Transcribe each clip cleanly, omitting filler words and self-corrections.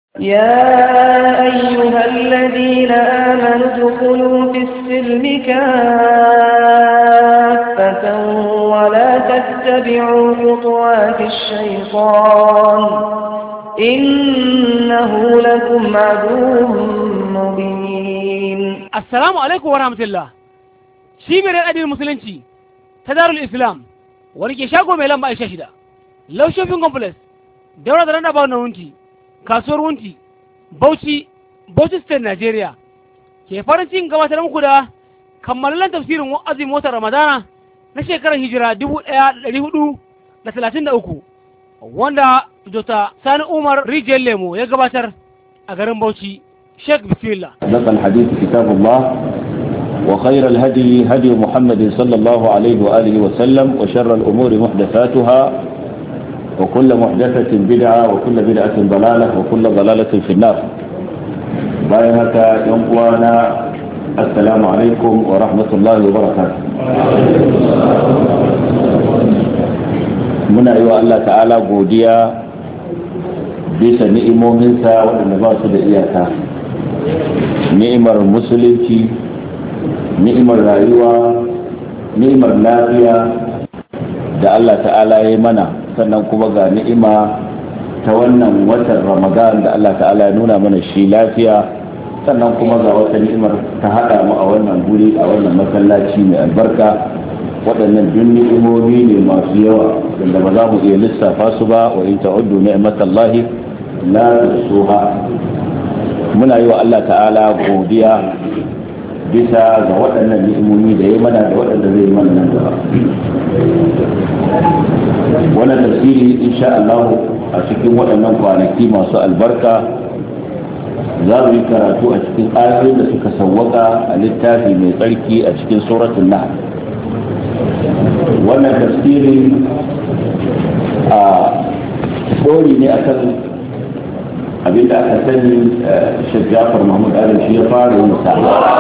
يا أيها الذين آمنوا ادخلوا في السلم كافة ولا تتبعوا خطوات الشيطان إنه لكم عدو مبين. السلام عليكم ورحمة الله. شيمر الأدين المسلمين تدار الإسلام ورجع شاكو ميلان بأي شاشدة لو شوفين كومبلس دورة درنا باونا ونتي kasuwar wunti Bauchi State Nigeria ke farin cikin gabatar muku da kammalallen tafsirin azumin watan Ramadana na shekarar hijira 1433 wanda Dr. Sani Umar Rijiyar Lemo ya gabatar a garin Bauchi. Sheikh bismillah. لقى الحديث كتاب الله وخير الهدي هدي محمد صلى الله عليه وآله وسلم وشر الأمور محدثاتها وكل محدثة بدعة وكل بدعة ضلالة وكل ضلالة في النار. بايهك ينقوانا السلام عليكم ورحمة الله وبركاته. muna yi wa Allah ta'ala godiya bisa ni'imominsa waɗanda ba su da iyaka, ni'imar musulunci, ni'imar rayuwa, ni'imar lafiya da Allah ta'ala ya yi mana, sannan kuma ga ni'ima ta wannan watan Ramadan da Allah ta'ala ya nuna mana shi lafiya, sannan kuma ga wata ni'imar ta haɗa mu a wannan guri a wannan masallaci mai albarka. waɗannan duk ni'imomi ne masu yawa wanda ba za mu iya lissafa su ba, wa in ta'uddu ni'matallahi la tuhsuha. muna yi wa Allah ta'ala godiya bisa ga waɗannan ni'imomi da ya mana da waɗanda zai mana nan gaba. wannan tafsiri insha Allah a cikin waɗannan kwanaki masu albarka za mu yi karatu a cikin ayoyin da suka sawwaka a littafi mai tsarki a cikin suratul Nahl. wannan tafsiri a tsori ne akan abinda aka sani Sheikh Jafar Mahmud Adam shi ya fara yin sa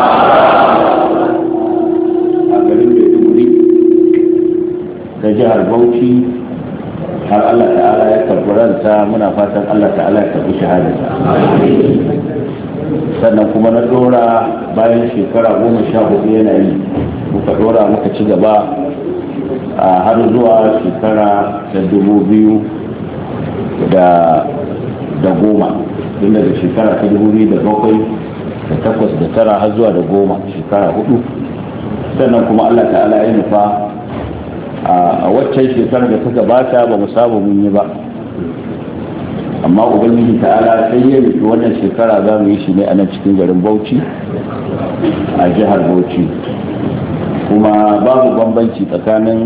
a garin Maiduguri ta jihar Bauchi har Allah ta'ala ya karɓi ransa. muna fatan Allah ta'ala ya karɓi shahadarsa. sannan kuma na dora bayan shekara 14 yana yi, muka dora muka ci gaba har zuwa shekara ta 2010 tun daga shekara ta 2007 da 8 da 9 har zuwa da 10 shekara 4. sannan kuma Allah ta'ala ya nufa a waccan shekarar da ta gabata ba mu samu mun yi ba, amma ubangiji ta'ala sai ya nufi wannan shekara za mu yi shi ne a nan cikin garin Bauchi a jihar Bauchi. kuma babu bambanci tsakanin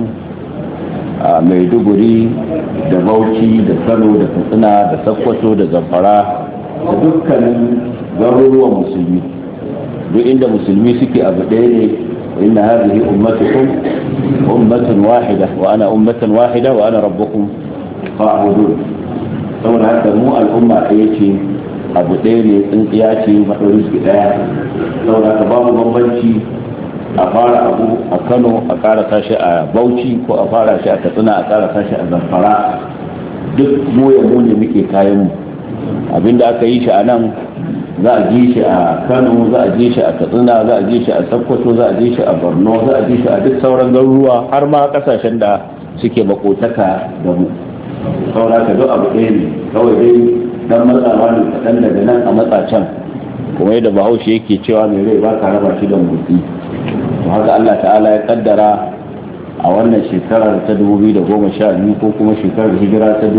Maiduguri da Bauchi da Kano da Katsina da Sokoto da Zamfara da dukkanin garuruwan musulmi. duk inda musulmi suke abu ɗaya ne. inna hadhihi ummatukum ummatan wahida wa ana ummatan wahida wa ana rabbukum fa'budun. saboda haka mu al'umma ɗaya ce, abu ɗaya ne, tsintsiya ce maɗaurin su ɗaya. saboda haka babu bambanci a fara abu a Kano a ƙara sashi a Bauchi ko a fara shi a Katsina a ƙara sashi a Zamfara. duk mu ya mu ne muke kayan mu. abinda aka yi shi a nan za a ji shi a Kano, za a ji shi a Katsina, za a ji shi a Sokoto, za a ji shi a Borno, za a ji shi a duk sauran garuruwa har ma kasashen da suke makotaka da mu. saboda ka duk abu ɗaya ne, kawai dai dan matsawa ne kaɗan daga nan a matsa can, kuma yadda Bahaushe yake cewa mai rai ba ka raba shi da motsi. to haka Allah ta'ala ya kaddara a wannan shekarar ta 2012 ko kuma shekarar hijira ta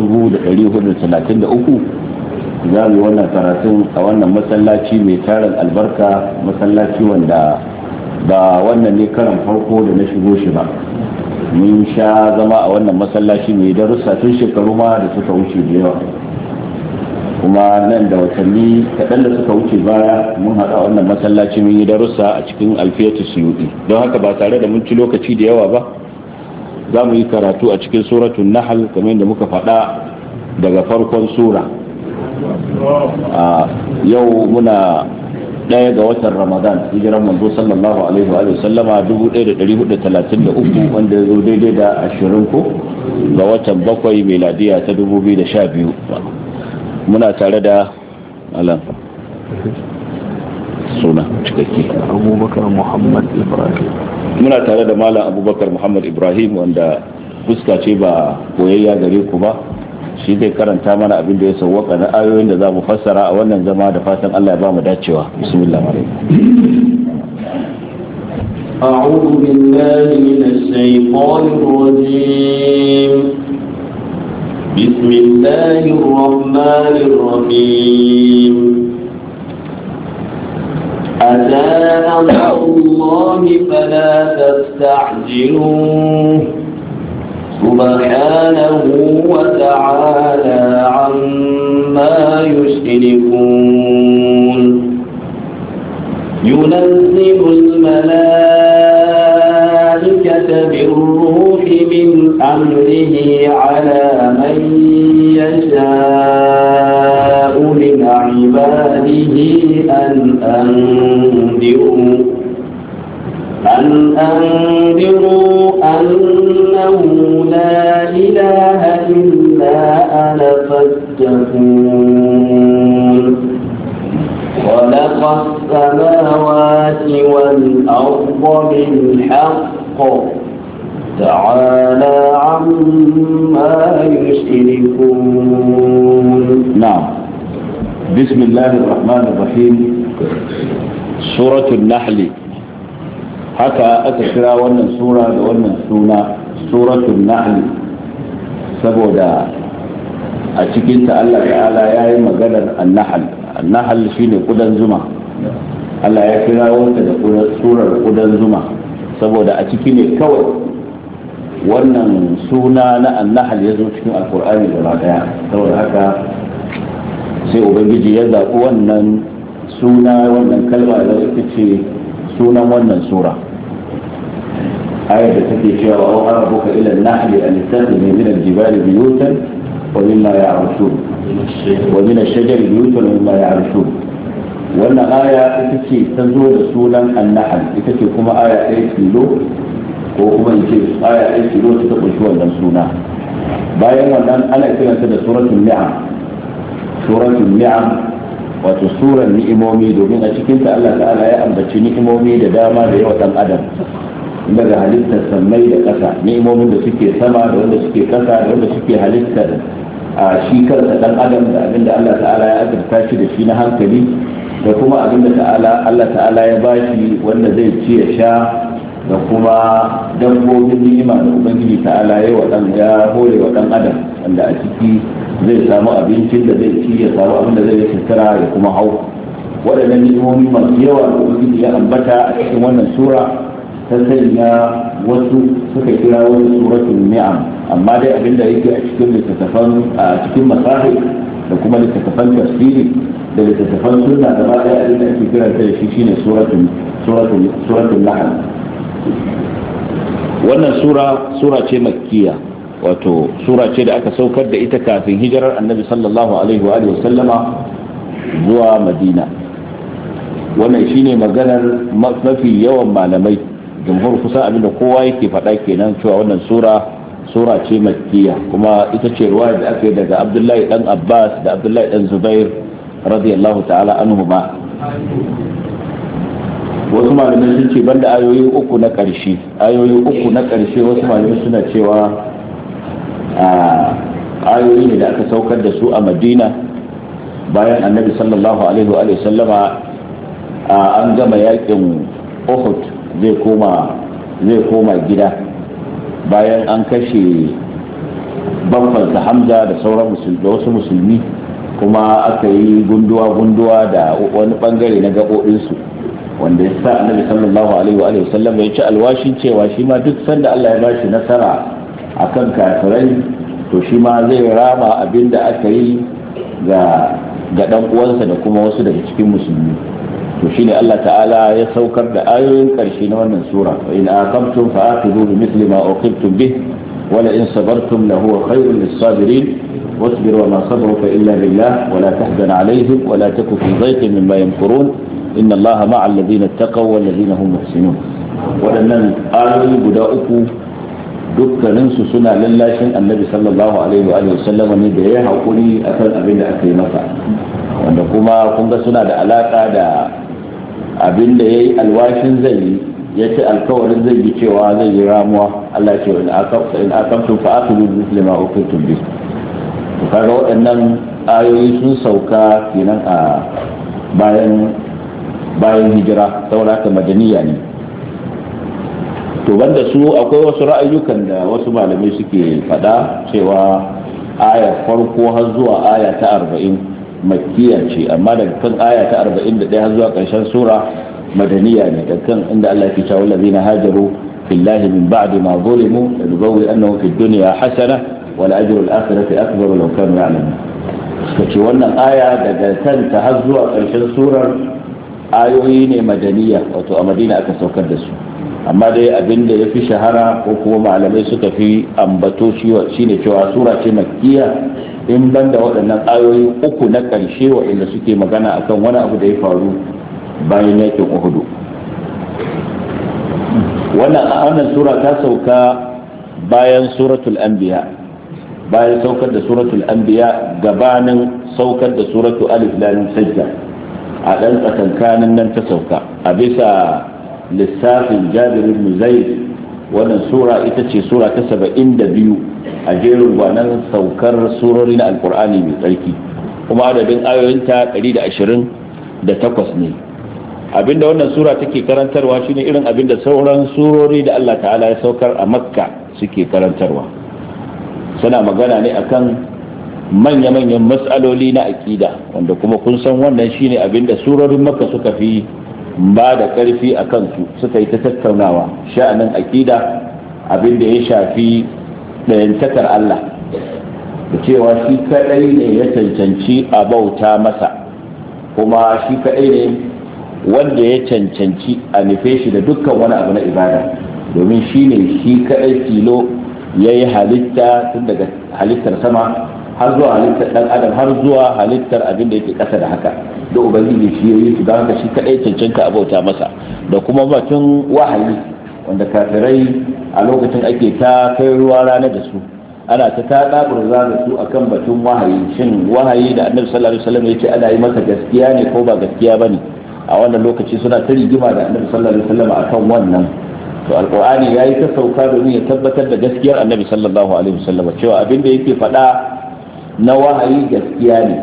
1433 za mu yi wannan karatun a wannan masallaci mai tarin albarka, masallaci wanda ba wannan ne karan farko da na shigo shi ba. mun sha zama a wannan masallaci mai darussa tun shekaru ma da suka wuce da yawa, kuma nan da watanni kaɗan da suka wuce baya mun haɗa wannan masallaci mun yi darussa a cikin alfiyatu suyuti. don haka ba tare da mun ci lokaci da yawa ba za mu yi karatu a cikin suratul Nahl kamar yadda muka faɗa daga farkon sura. yau muna ɗaya ga watan Ramadan, hijiran manzo sallallahu alaihi wa sallama 1433 wanda ya zo daidai da 20 ko ga watan 7 miladiya ta 2012. muna tare da alam suna cikakke. Abubakar Muhammad Ibrahim. Muna tare da malam Abubakar Muhammad Ibrahim wanda fuska ce ba koyayya gare ku ba, shi zai karanta mana abin da ya sauwaka na ayoyin da za mu fassara a wannan zama da fatan Allah ya ba mu dacewa. Bismillah. أعوذ بالله من الشيطان الرجيم. بسم الله الرحمن الرحيم. أتى أمر الله فلا تستعجلوه سبحانه وتعالى عما يشركون. ينزل الملائكة بالروح من أمره على من يشاء من عباده أن أنذروا أنه لا إله إلا أنا فاتقون. خلق السماوات والأرض بالحق تعالى عما يشركون. نعم. بسم الله الرحمن الرحيم. سورة النحل. haka aka kira wannan sura da wannan suna suratul nahl saboda a cikinta Allah ta'ala ya yi maganar an-nahl shine kudan zuma. Allah ya kira wata da surar kudan zuma saboda a ciki ne kawai wannan suna na an-nahl ya zo cikin alkur'ani gaba daya. saboda haka sai ubangiji ya zaɓi wannan suna, wannan kalma da ita ce sunan wannan sura. ayar da take cewa wa rabbuka ila an-nahli an tattakhidha min al-jibali buyutan wa mimma ya'rushun wa min ash-shajari buyutan wa mimma ya'rushun. wannan aya ita ce ta zo da sunan an-nahl, ita ce kuma aya ɗaya tilo ko kuma in ce aya ɗaya tilo ta kunshi wannan suna. bayan wannan ana kiranta da suratul ni'am. suratul ni'am wato surar ni'imomi, domin a cikinta Allah ta'ala ya ambaci ni'imomi da dama da yawa dan adam, daga halittar sammai da ƙasa, ni'imomin da suke sama da wanda suke ƙasa da wanda suke halittar a shi kansa dan adam da abinda Allah ta'ala ya azurta shi da shi na hankali, da kuma abinda Allah ta'ala ya bashi wanda zai ci ya sha, da kuma dabbobin ni'ima da ubangiji ta'ala ya hore wa dan adam, wanda a ciki zai samu abincin da zai ci, ya samu abin da zai yi sutura ya kuma hau. waɗannan ni'imomi masu yawa da ubangiji ya ambata a cikin wannan sura ta sanya wasu suka kira wasu suratul ni'am, amma dai abin da yake a cikin littattafan a cikin masahih da kuma littattafan tafsiri da littattafan sunna da ba ɗaya abin da ake kiranta da shi shine suratul nahl. wannan sura ce makkiya, wato sura ce da aka saukar da ita kafin hijirar annabi sallallahu alaihi wa sallama zuwa madina. wannan shine maganar mafi yawan malamai, jamhur kusa abinda kowa yake faɗa kenan cewa wannan sura ce makkiya, kuma ita ce ruwaya da aka yi daga abdullahi dan abbas da abdullahi dan zubair radiyallahu ta'ala anhuma. wasu malamai sun ce banda ayoyi uku na ƙarshe wasu malamai suna cewa ayoyi ne da aka saukar da su a madina bayan annabi sallallahu alaihi wa sallama an gama yakin uhud zai koma gida bayan an kashe babbansa hamza da sauran wasu musulmi, kuma aka yi gunduwa da wani bangare na gaɓoɓinsu, wanda ya sa annabi sallallahu alaihi wa sallam ya ci alwashin cewa shi ma duk sanda Allah ya bashi nasara akan kafirai to shi ma zai rama abin da aka yi ga dan uwansa da kuma wasu daga cikin musulmi. to shine Allah ta'ala ya saukar da ayoyin karshe na wannan sura, wa in aqamtum fa aqibu bi mithli ma uqibtum bih wa la in sabartum la huwa khayrun lis-sabirin wasbir wa ma sabruka illa billah wa la tahzan alayhim wa la taku fi dhayqin mimma yamkurun inna Allaha ma'a alladhina ittaqaw wal ladhina hum muhsinun. wadannan ayoyi guda uku dukkaninsu suna lallashin annabi sallallahu alaihi wa sallam ne da ya haƙuri akan abin da aka yi masa, wanda kuma kun ga suna da alaƙa da abin da ya yi alwashin zai yi, ya ce alkawarin zai yi cewa zai yi ramuwa. Allah ce in aqamtum fa aqimu mithla ma uqimtum bi. To kaga waɗannan ayoyi sun sauka kenan a bayan hijira, saboda haka madaniya ne. To banda su akwai wasu ra'ayyukan da wasu malamai suke faɗa cewa ayar farko har zuwa aya ta 40 makkiya ce, amma daga kan aya ta 41 har zuwa ƙarshen sura madaniya ne, daga kan inda Allah ya ce wallazina hajaru fillahi min ba'di ma zulimu yadbawi annahu fid dunya hasana wal ajru al akhirati akbar law kanu ya'lamun. Kace wannan aya daga kanta har zuwa ƙarshen surar ayoyi ne madaniya, wato a Madina aka saukar da su. Amma dai abin da ya fi shahara ko kuma malamai suka fi ambato shine cewa sura ce makkiya, in banda waɗannan ayoyi uku na ƙarshe waɗanda suke magana akan wani abu da ya faru bayan yakin Uhud. Wannan sura ta sauka bayan suratul anbiya, bayan saukar da suratul anbiya gabanin saukar da suratul alif lam sajda, a ɗan tsakankanin nan ta sauka a bisa lissafin Jabir ibn Zaid. Wannan sura ita ce sura ta 72 a jerin gwanan saukar surori na alkur'ani mai tsarki, kuma adadin ayoyinta 128 ne. Abinda wannan sura take karantarwa shine irin abinda sauran surori da Allah ta'ala ya saukar a Makka suke karantarwa. Suna magana ne akan manya-manyan matsaloli na aqida, wanda kuma kun san wannan shine abinda surorin Makka suka fi ba da ƙarfi a kansu, suka yi ta tattaunawa sha'anin aƙida, abin da ya shafi ɗayantakar Allah, da cewa shi kaɗai ne ya cancanci a bauta masa, kuma shi kaɗai ne wanda ya cancanci a nufe shi da dukkan wani abu na ibada, domin shi ne shi kaɗai tilo ya yi halitta tun daga halittar sama har zuwa halittar ɗan adam har zuwa halittar abin da yake ƙasa da haka, da ubangiji shi ya yi su, don haka shi kaɗai cancanta a bauta masa. Da kuma batun wahayi, wanda kafirai a lokacin ake ta kai ruwa rana da su, ana ta ɗaɓurza da su akan batun wahayi, shin wahayi da annabi sallallahu alaihi wasallam ya ce ana yi masa gaskiya ne ko ba gaskiya bane. A wannan lokaci suna ta rigima da annabi sallallahu alaihi wasallam akan wannan. To alqur'ani yayi ta sauka domin ya tabbatar da gaskiyar annabi sallallahu alaihi wasallam, cewa abin da yake faɗa na wahayi gaskiya ne,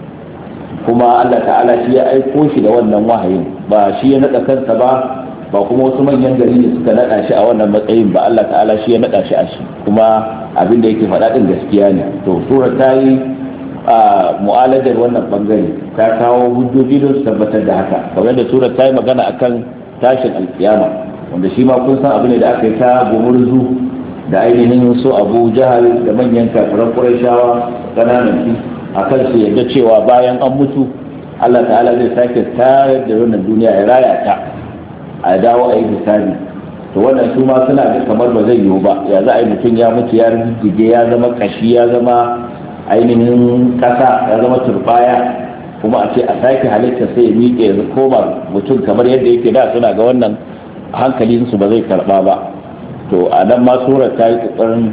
kuma Allah ta'ala shi ya aiko shi da wannan wahayin, ba shi ya naɗa kansa ba kuma wasu manyan gari da suka naɗa shi a wannan matsayin ba. Allah ta'ala shi ya naɗa shi a shi, kuma abin da yake faɗa ɗin gaskiya ne. To sura ta yi mu'alajar wannan bangare, ta kawo hujjoji don su tabbatar da haka, kamar da sura ta yi magana akan tashin alkiyama, wanda shi ma kun san abu ne da aka yi ta gumurzu da ainihin su Abu Jahal da manyan kafiran Qurayshawa kananan akan su yadda cewa bayan an mutu Allah ta'ala zai sake tayar da wannan duniya ya raya ta a dawo a yi hisabi. To wannan su ma suna da kamar ba zai yiwu ba, ya za a yi mutum ya mutu ya rijige ya zama kashi ya zama ainihin kasa ya zama turbaya, kuma a ce a sake halitta sai ya miƙe ya koma mutum kamar yadda yake da, suna ga wannan hankalinsu ba zai karɓa ba. To a nan ma surar ta yi ƙoƙarin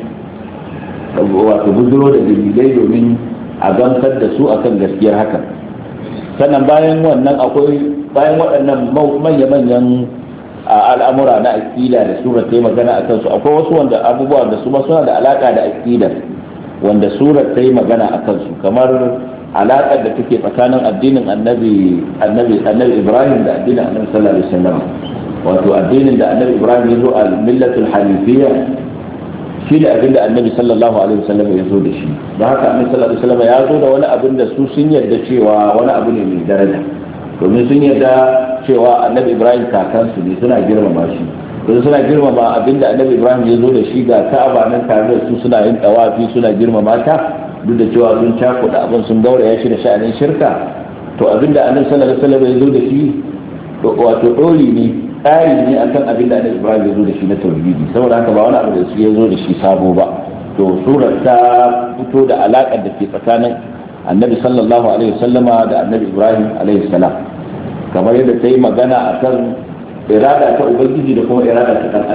wato bujiro da dalilai domin a gamsar da su akan gaskiyar haka. Sannan bayan wannan bayan waɗannan manya-manyan al'amura na aƙida da surar ta yi magana a kansu, akwai wasu wanda abubuwa da su ma suna da alaƙa da aƙidar, wanda surar ta yi magana a kansu, kamar alaƙar da take tsakanin addinin annabi Ibrahim da addinin annabi sallallahu alaihi wasallam. Wato addinin da annabi Ibrahim ya zo a millatul hanifiyya shi da abin da annabi sallallahu alaihi wasallam ya zo da shi. Don haka annabi sallallahu alaihi wasallam ya zo da wani abin da su sun yarda cewa wani abu ne mai daraja, domin sun yarda cewa annabi Ibrahim kakansu ne, suna girmama shi, don suna girmama abin da annabi Ibrahim ya zo da shi. Ga Ka'aba nan tare da su suna yin tawafi suna girmama ta, duk da cewa sun cakuɗa abin sun gauraya shi da sha'anin shirka. To abin da annabi sallallahu alaihi wasallam ya zo da shi wato ɗori ne, tsari ne akan abin da annabi Ibrahim ya zo da shi na tauhidi, saboda haka ba wani abu da su ya zo da shi sabo ba. To surar ta fito da alaƙar da ke tsakanin annabi sallallahu alaihi wasallama da annabi Ibrahim alaihi salam, kamar yadda ta yi magana akan irada ta ubangiji da kuma irada ta ɗan adam.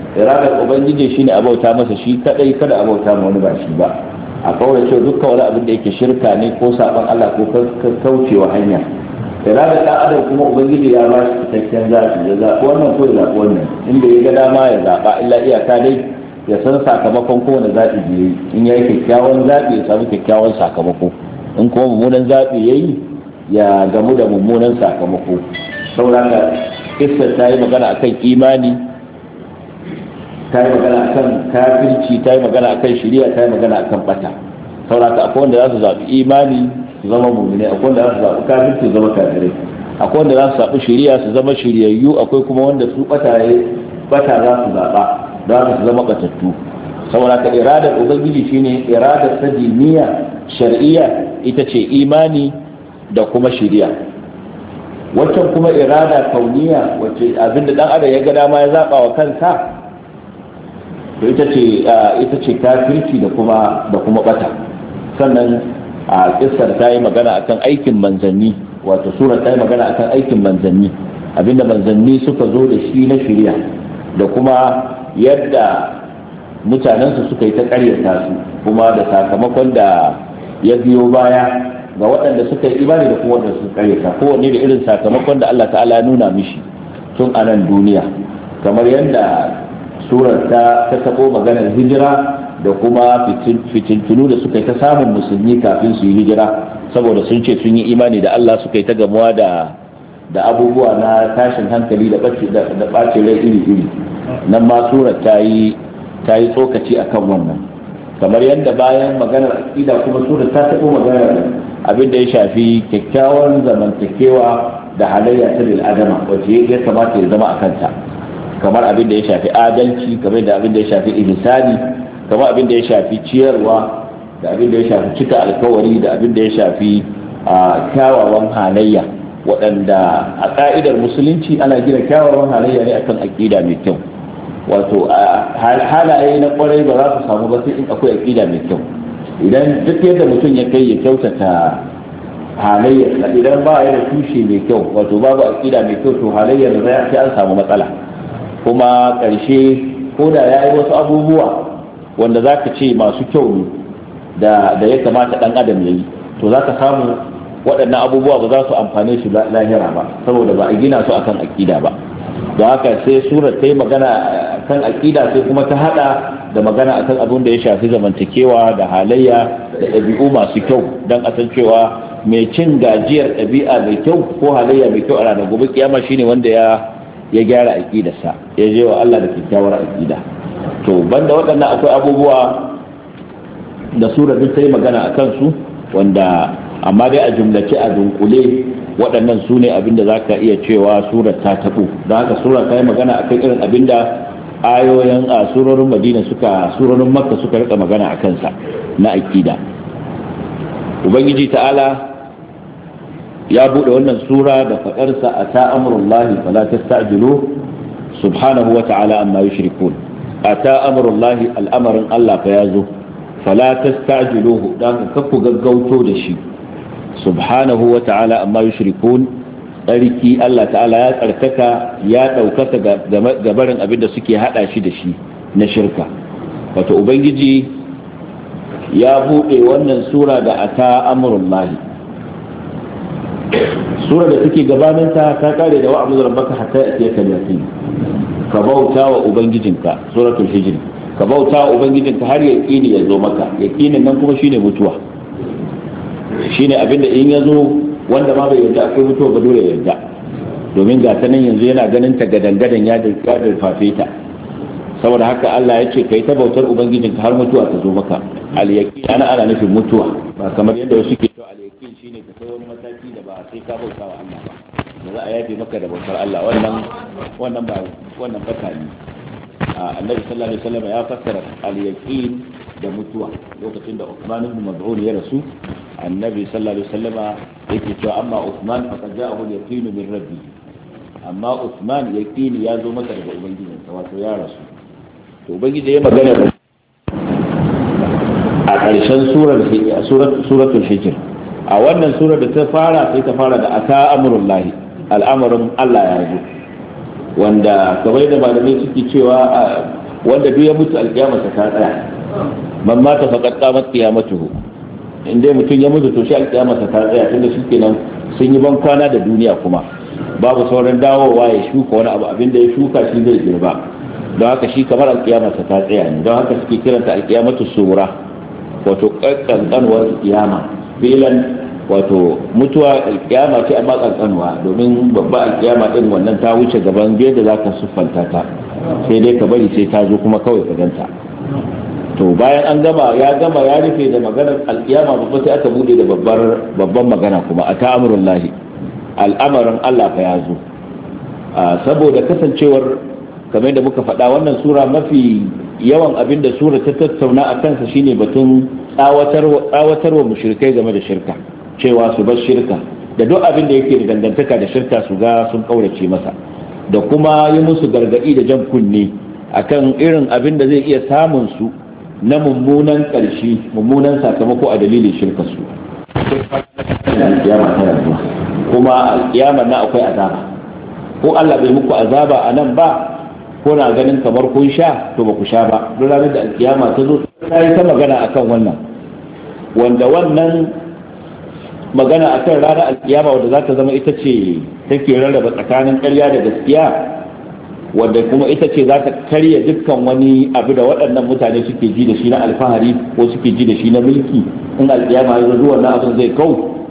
iradar ubangiji shine a bauta masa shi kadai, kada a bauta ma wani ba shi ba, a kaurace dukkan wani abin da yake shirka ne ko saban Allah ko kaucewa hanya. Iradar dan adam kuma ubangiji ya ba shi cikakken zaɓi, ya zaɓi wannan ko ya zaɓi wannan, inda ya ga dama ya zaɓa, illa iyaka dai ya san sakamakon kowane zaɓi da yayi. In yayi kyakkyawan zaɓi ya samu kyakkyawan sakamako, in kuma mummunan zaɓi yayi ya gamu da mummunan sakamako. Saboda kissa ta yi magana akan imani, ta yi magana akan kafirci, ta yi magana akan shari'a, ta yi magana akan bata. Saboda akwai wanda za su zaɓi imani su zama mu'mini, akwai wanda za su zaɓi kafirci su zama kafirai, akwai wanda za su zaɓi shari'a su zama shiryayyu, akwai kuma wanda su bata za su zaɓa za su zama batattu. Saboda ka iradar ubangiji shine iradar ta diniya shar'iyya, ita ce imani da kuma shari'a. Waccan kuma irada kauniya, wacce abinda dan adam ya ga dama ya zaba wa kansa, to ita ce kafirci da kuma bata. Sannan a kissar ta yi magana akan aikin manzanni, wato sura ta yi magana akan aikin manzanni, abinda manzanni suka zo da shi na shari'a, da kuma yadda mutanensu suka yi ta karyata su, kuma da sakamakon da ya biyo baya ga waɗanda suka yi imani da kuma waɗanda suka karyata, kowanne da irin sakamakon da Allah ta'ala ya nuna mishi tun a nan duniya. Kamar yadda surar ta tabo maganar hijira da kuma fitintunu da suka yi ta samun musulmi kafin su yi hijira, saboda sun ce sun yi imani da Allah, suka yi ta gamuwa da abubuwa na tashin hankali da ɓacin rai iri-iri. Nan ma surar ta yi tsokaci akan wannan. Kamar yadda bayan maganar aƙida kuma surar ta tabo maganar abin da ya shafi kyakkyawan zamantakewa da halayya ta bil'adama wacce ya kamata ya zama a kanta, kamar abin da ya shafi adalci, kamar da abin da ya shafi ihsani, kamar abin da ya shafi ciyarwa, da abin da ya shafi cika alkawari, da abin da ya shafi kyawawan halayya, waɗanda a ƙa'idar musulunci ana gina kyawawan halayya ne akan aƙida mai kyau. Wato halaye na ƙwarai ba za su samu ba sai in akwai aƙida mai kyau. Idan duk yadda mutum ya kai ya kyautata halayyar, idan ba ya da tushe mai kyau, wato babu aƙida mai kyau, to halayyar sai an samu matsala. Kuma ƙarshe ko da ya yi wasu abubuwa wanda za ka ce masu kyau ne da ya kamata ɗan adam ya yi, to za ka samu waɗannan abubuwa ba za su amfane su lahira ba, saboda ba a gina su akan aƙida ba. Don haka sai surar ta yi magana kan aƙida, sai kuma ta haɗa da magana akan abin da ya shafi zamantakewa da halayya da ɗabi'u masu kyau, don a san cewa mai cin gajiyar ɗabi'a mai kyau ko halayya mai kyau a ranar gobe kiyama shine wanda ya gyara aƙidarsa, ya je wa Allah da kyakkyawar aƙida. To banda waɗannan akwai abubuwa da surar duk ta yi magana a kansu, wanda amma dai a jumlace a dunkule waɗannan su ne abinda za ka iya cewa surar ta taɓo. Don haka surar ta yi magana a kan irin abinda ayoyin a surorin madina surorin makka suka rika magana a kansa na aƙida. Ubangiji ta'ala ya buɗe wannan sura da faɗarsa a ta amurullahi fala tasta'jilu subhanahu wa ta'ala amma yushrikun. A ta amurullahi al'amarin Allah fa ya zo, fala tasta'jiluhu, dan ka ku gaggauto da shi, subhanahu wa ta'ala amma yushrikun. Tsarki Allah ta'ala ya tsarkaka, ya ɗaukaka ga barin abin da suke haɗa shi da shi na shirka. Wato Ubangiji ya buɗe wannan sura da ata amurullahi. Sura da take gabaninta ta kare da wa'abudu rabbaka hatta yatiyaka al-yaqin, ka bauta wa ubangijinka, suratul hijr, ka bauta wa ubangijinka har yaqini ya zo maka. Yaqinin nan kuma shine mutuwa, shine abinda in ya zo wanda ma bai yarda akwai mutuwa ba dole ya yarda, domin ga ta nan yanzu yana ganin ta gadangadan ya dirfafe ta. Saboda haka Allah ya ce kai ta bautar ubangijinka har mutuwa ta zo maka. Al-yaqin ana nufin mutuwa, ba kamar yadda wasu ke cewa al-yaqin shine ka kai wani mataki da ba sai ka bauta wa Allah ba, da za a yafe maka da bautar Allah. Wannan bata ne. Annabi sallallahu alaihi wasallam ya fassara al-yaqin da mutuwa lokacin da Uthman ibn Maz'un ya rasu. Annabi sallallahu alaihi wasallam yake cewa amma Uthman faqad ja'ahu al-yaqin min rabbi, amma Uthman yaqini ya zo masa daga ubangijinsa, wato ya rasu. To ubangiji ya magana a ƙarshen suratul hijr. A wannan surar da ta fara sai ta fara da ata amurullahi, al'amarin Allah ya zo, wanda kamar da malamai suke cewa wanda duk ya mutu alkiyama ta tsaya man mata faqad qamat qiyamatuhu inda mutum ya mutu to shi alkiyama ta tsaya tunda shikenan sun yi ban kwana da duniya kuma babu sauran dawowa ya shuka wani abu abinda ya shuka shi zai girba don haka shi kamar alkiyama ta tsaya ne don haka suke kiranta alkiyamatu sura wato kankanwar kiyama filan wato mutuwa alkiyama ce amma kankanwa domin babba alkiyama din wannan ta wuce gaban da zaka siffanta ta sai dai ka bari sai ta zo kuma kawai ka ganta to bayan an gama ya rufe da maganar alkiyama babba sai aka bude da babban magana kuma a ta'amurullahi al'amarin Allah fa ya zo saboda kasancewar kamar da muka faɗa wannan sura mafi yawan abin da sura ta tattauna a kansa shine batun tsawatarwa mushrikai game da shirka cewa su bar shirka da duk abin da yake da dangantaka da shirka su ga sun kaurace masa da kuma yi musu gargaɗi da jan kunne akan irin abin da zai iya samun su na mummunan ƙarshe mummunan sakamako a dalilin shirka su kuma alƙiyama na akwai azaba ko Allah bai muku azaba a nan ba ko na ganin kamar kun sha to ba ku sha ba don ranar da alƙiyama ta zo ta yi ta magana akan wannan wanda wannan magana akan ranar alƙiyama wanda za ta zama ita ce take rarraba tsakanin ƙarya da gaskiya wanda kuma ita ce za ta karya dukkan wani abu da waɗannan mutane suke ji da shi na alfahari ko suke ji da shi na mulki in alƙiyama ya zo wannan abin zai kau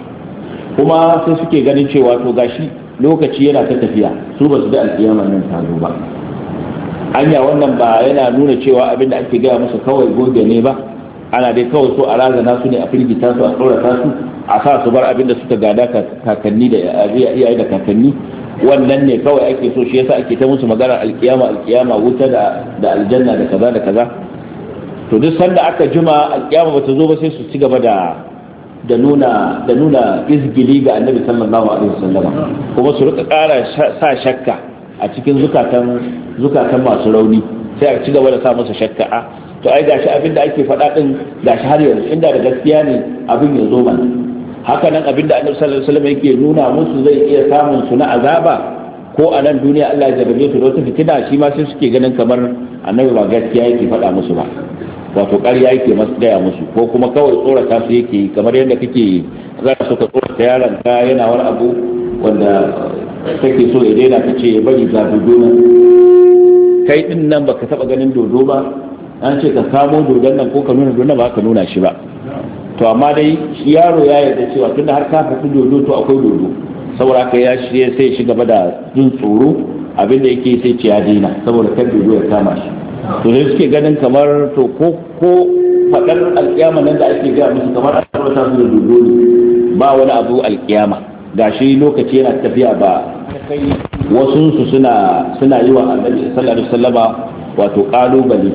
kuma sai suke ganin cewa to gashi lokaci yana ta tafiya su ba su da alƙiyama nan ta zo ba anya wannan ba yana nuna cewa abin da ake gaya musu kawai goge ne ba ana dai kawai so a razana su ne a firgita su a tsorata su a sa su bar abin da suka gada kakanni da iyaye da kakanni wannan ne kawai ake so shi yasa ake ta musu magana alkiyama wuta da aljanna da kaza da kaza to duk sanda aka jima alkiyama bata zo ba sai su ci gaba da nuna izgili ga annabi sallallahu alaihi wasallam kuma su rika ƙara sa shakka a cikin zukatan masu rauni sai a ci gaba da sa masa shakka to ai gashi abin da ake faɗa din gashi har yanzu inda da gaskiya ne abin ya zo mana haka nan abin da annabi sallallahu alaihi wasallam yake nuna musu zai iya samun su na azaba ko a nan duniya Allah ya jarrabe su da wata fitina shi ma sai suke ganin kamar annabi ba gaskiya yake faɗa musu ba wato ƙarya yake masu gaya musu ko kuma kawai tsorata su yake kamar yadda kake za ka so ka tsorata yaron ka yana wani abu wanda kake so ya daina ka ce ya bari ga dodo nan kai din nan baka taba ganin dodo ba an ce ka kamo dodon nan ko ka nuna dodon ba ka nuna shi ba to amma dai shi yaro ya yarda cewa tunda har ka faɗi dodo to akwai dodo saboda ka ya shi sai shi gaba da jin tsoro abinda yake sai ce ya daina saboda kar dodo ya kama shi to dai suke ganin kamar to ko faɗar alƙiyama nan da ake gaya musu kamar an tabbata su da dodo ne ba wani abu alƙiyama gashi lokaci yana tafiya ba kai wasunsu suna yi wa annabi sallallahu alaihi wasallama wato kalubale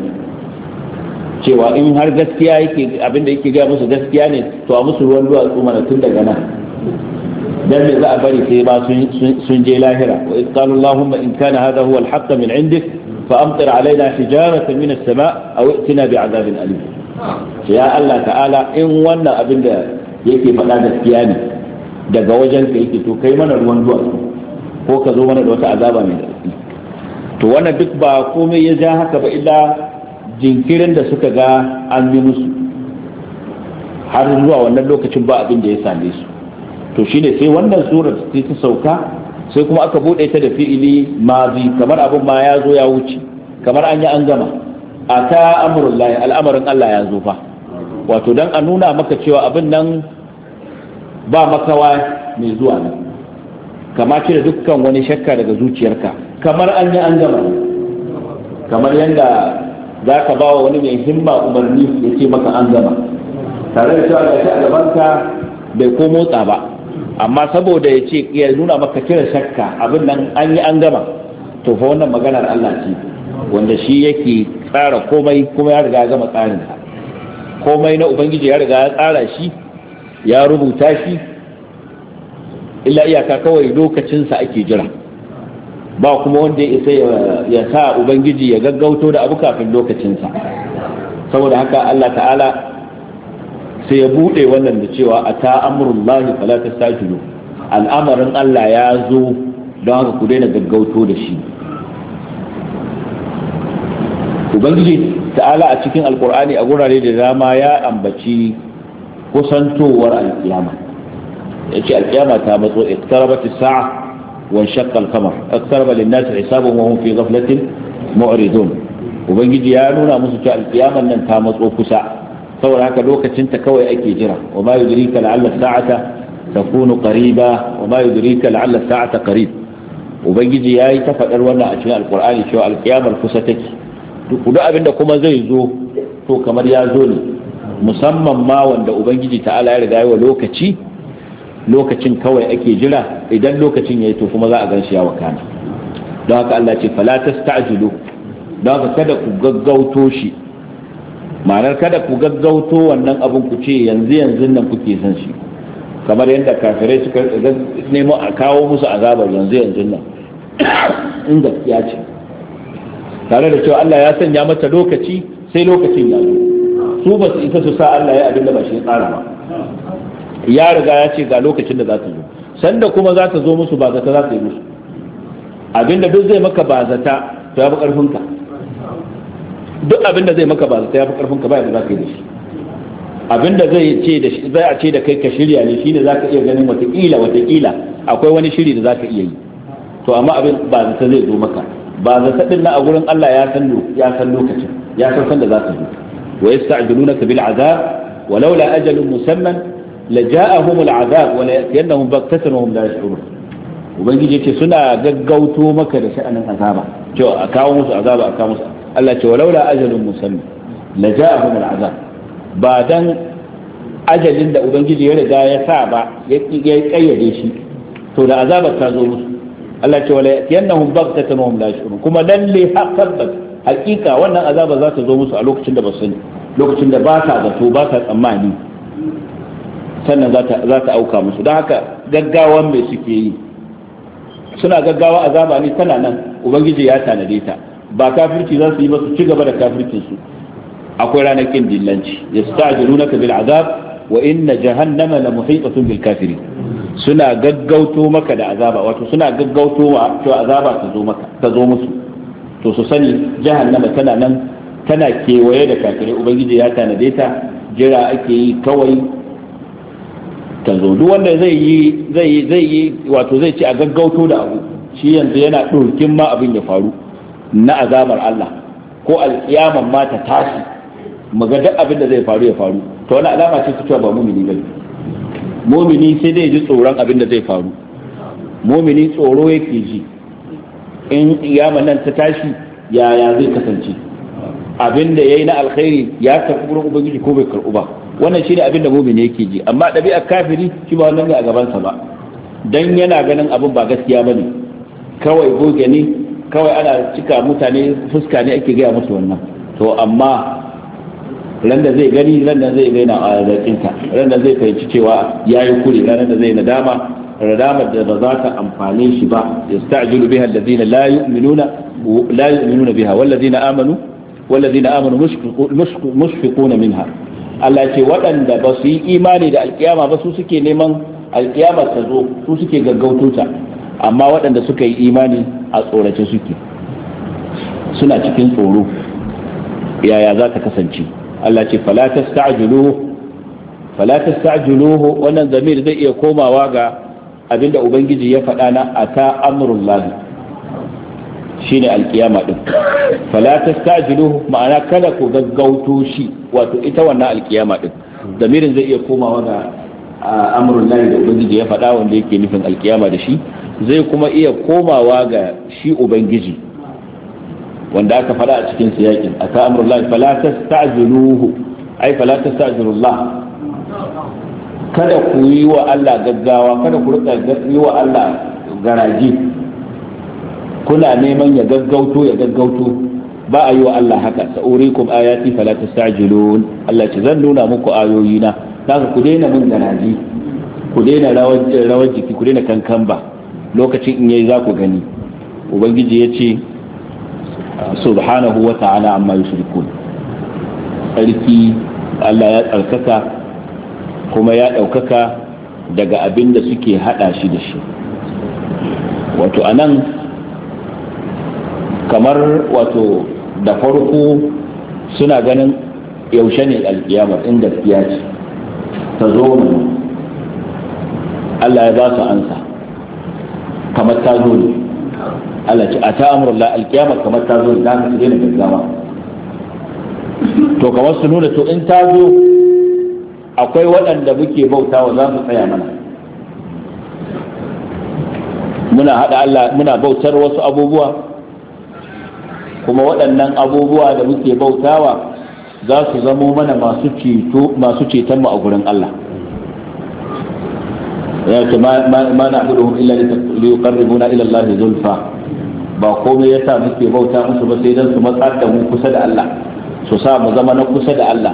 cewa in har gaskiya yake abinda yake gaya musu gaskiya ne to a musu ruwan duwatsu mana tun daga nan dan me za a bari sai ba sun je lahira wa qalu allahumma in kana hadha huwa al-haqq min indik fa amtir alaina hijaratan min as-sama' aw i'tina bi'adabin alim ya Allah ta'ala in wannan abinda yake faɗa gaskiya ne daga wajen ka yake to kai mana ruwan duwatsu ko ka zo mana da wata azaba mai ƙarfi to wannan duk ba komai ya ja haka ba illa jinkirin da suka ga an yi musu har zuwa wannan lokacin ba abin da ya same su to shine sai wannan surar ta sauka sai kuma aka bude ta da fi'ili mazi kamar abin ma ya zo ya wuce kamar an yi an gama ata amrullahi al'amarin Allah ya zo fa wato dan a nuna maka cewa abin nan ba makawa mai zuwa nan kama cire dukkan wani shakka daga zuciyarka kamar an yi an gama kamar yadda za ka ba wa wani mai himma umarni ya ce maka an gama tare da cewa ga shi a gabanka bai ko motsa ba amma saboda ya ce ya nuna maka cire shakka abin nan an yi an gama to fa wannan maganar Allah ce wanda shi yake tsara komai kuma ya riga ya gama tsarinsa komai na ubangiji ya riga ya tsara shi ya rubuta shi illa iyaka kawai lokacinsa ake jira ba kuma wanda ya isa ya sa ubangiji ya gaggauto da abu kafin lokacinsa saboda haka Allah ta'ala sai ya bude wannan da cewa ata amrullahi fala tastajilu al'amarin Allah ya zo don haka ku daina gaggauto da shi ubangiji ta'ala a cikin alqur'ani a gurare da dama ya ambaci kusantowar alkiyama yace alkiyama ta matso iqtarabat as-sa'a wa shaqqa al-qamar iqtaraba lin-nasi hisabuhum wa hum fi ghaflatin mu'ridun ubangiji ya nuna musu cewa alkiyaman nan ta matso kusa saboda haka lokacin ta kawai ake jira wa ma yudrika la'alla as-sa'ata takunu qariba wa ma yudrika la'alla as-sa'ata qarib ubangiji yayi ta fadar wannan a cikin alqur'ani cewa alkiyamar kusa take duk abinda kuma zai zo to kamar ya zo ne musamman ma wanda ubangiji ta'ala ya riga yawa lokacin kawai ake jira idan lokacin yayi to kuma za a ganshi ya wakana don haka Allah ce fala tasta'jilu don haka kada ku gaggauto shi ma'anar kada ku gaggauto wannan abin ku ce yanzu nan kuke son shi kamar yadda kafirai suka nemo a kawo musu azabar yanzu nan in gaskiya ce tare da cewa Allah ya sanya mata lokaci sai lokacin ya zo su ba su isa su sa Allah ya abin da ba shi tsara ba ya riga ya ce ga lokacin da za ta zo sanda kuma za ta zo musu ba zata za ta yi musu abinda duk zai maka ba zata to ya fi karfinka duk abinda zai maka ba zata ya fi karfinka ba yadda za ka yi da shi abinda zai a ce da kai ka shirya ne shine za ka iya ganin watakila akwai wani shiri da za ka iya yi to amma abin ba zata zai zo maka ba zata din na a gurin Allah ya san lokacin ya san sanda za ta zo wa yasta'jilunaka bil azab ولولا أجل مسمى لجاءهم العذاب ولا يأتينهم بغتة وهم لا يشعرون ubangiji yace suna gaggauto maka da sha'anin azaba cewa a kawo musu azaba a kawo musu Allah ce walaula ajalun musamma la ja'ahum al'azab ba dan ajalin da ubangiji ya riga ya sa ba ya kayyade shi to da azabar ta zo musu Allah ce wala yannahum baghtatan wa hum la yashurun kuma lalle haqqat hakika wannan azaba za ta zo musu a lokacin da ba su sani lokacin da ba ta zato ba ta tsammani sannan za ta auka musu don haka gaggawan mai suke yi suna gaggawa azaba ne tana nan ubangiji ya tanade ta ba kafirci za su yi ba su ci gaba da kafircin su akwai ranakin dillanci yasta'jilunaka bil azab wa inna jahannama la muhitatun bil kafirin suna gaggauto maka da azaba wato suna gaggauto wa to azaba ta zo musu to su sani jahannama tana nan tana kewaye da kafirai ubangiji ya tanade ta jira ake yi kawai ta zo duk wanda zai yi wato zai ci a gaggauto da abu shi yanzu yana ɗokin ma abin ya faru na azabar Allah ko alƙiyaman ma ta tashi maga duk abin da zai faru ya faru to wani alama ce ta cewa ba mumini bane mumini sai dai ji tsoron abin da zai faru mumini tsoro yake ji in ƙiyaman nan ta tashi yaya zai kasance abin da yayi na alkhairi ya karɓi gurin ubangiji ko bai karɓu ba wannan shine abin da mu'mini yake ji amma ɗabi'ar kafiri shi ba wannan ne a gaban sa ba dan yana ganin abin ba gaskiya bane kawai goge ne kawai ana cika mutane fuska ne ake gaya musu wannan to amma ran da zai gani ran da zai gaina a zakinta ran da zai fahimci cewa yayi kure ran da zai nadama da ba za ta amfane shi ba yasta'jilu biha alladhina la yu'minuna biha والذين آمنوا مشفقون منها Allah ce waɗanda ba su yi imani da alkiyama ba su suke neman alkiyama ta zo su suke gaggauto ta amma waɗanda suka yi imani a tsorace suke suna cikin tsoro yaya za ta kasance Allah ce fala tasta'jiluhu wannan zamir zai iya komawa ga abinda ubangiji ya faɗa na ata amrullahi shine alkiyama din fala tastajiluhu ma'ana kada ku gaggauto shi wato ita wannan alkiyama din damirin zai iya komawa ga amrul lahi da ubangiji ya faɗa wanda yake nufin alkiyama da shi zai kuma iya komawa ga shi ubangiji wanda aka faɗa a cikin siyakin aka amrul lahi fala tastajiluhu ai fala tastajilullah kada ku yi wa Allah gaggawa kada ku rika yi wa Allah garaji kuna neman ya gaggauto ba a yi wa Allah haka sa'urikum ayati fala tastajilun Allah ce zan nuna muku ayoyina haka ku daina mun garaji ku daina rawar jiki ku daina kankan ba lokacin in yayi za ku gani ubangiji ya ce subhanahu wa ta'ala amma yushrikun sarki Allah ya tsarkaka kuma ya ɗaukaka daga abin da suke hada shi da shi wato anan kamar wato da farko suna ganin yaushe ne alkiyama in gaskiya ce ta zo mu Allah ya ba su ansa kamar ta zo ne Allah ce a ta amurla alkiyama kamar ta zo ne za ka su daina gaggawa to kamar su nuna to in ta zo akwai waɗanda muke bautawa za su tsaya mana muna haɗa Allah muna bautar wasu abubuwa kuma waɗannan abubuwa da muke bautawa za su zamo mana masu ceton mu a gurin Allah ya ce ma na'buduhum illa li yuqarribuna ila Allah zulfa ba komai yasa muke bauta musu ba sai dan su matsar da mu kusa da Allah su sa mu zama na kusa da Allah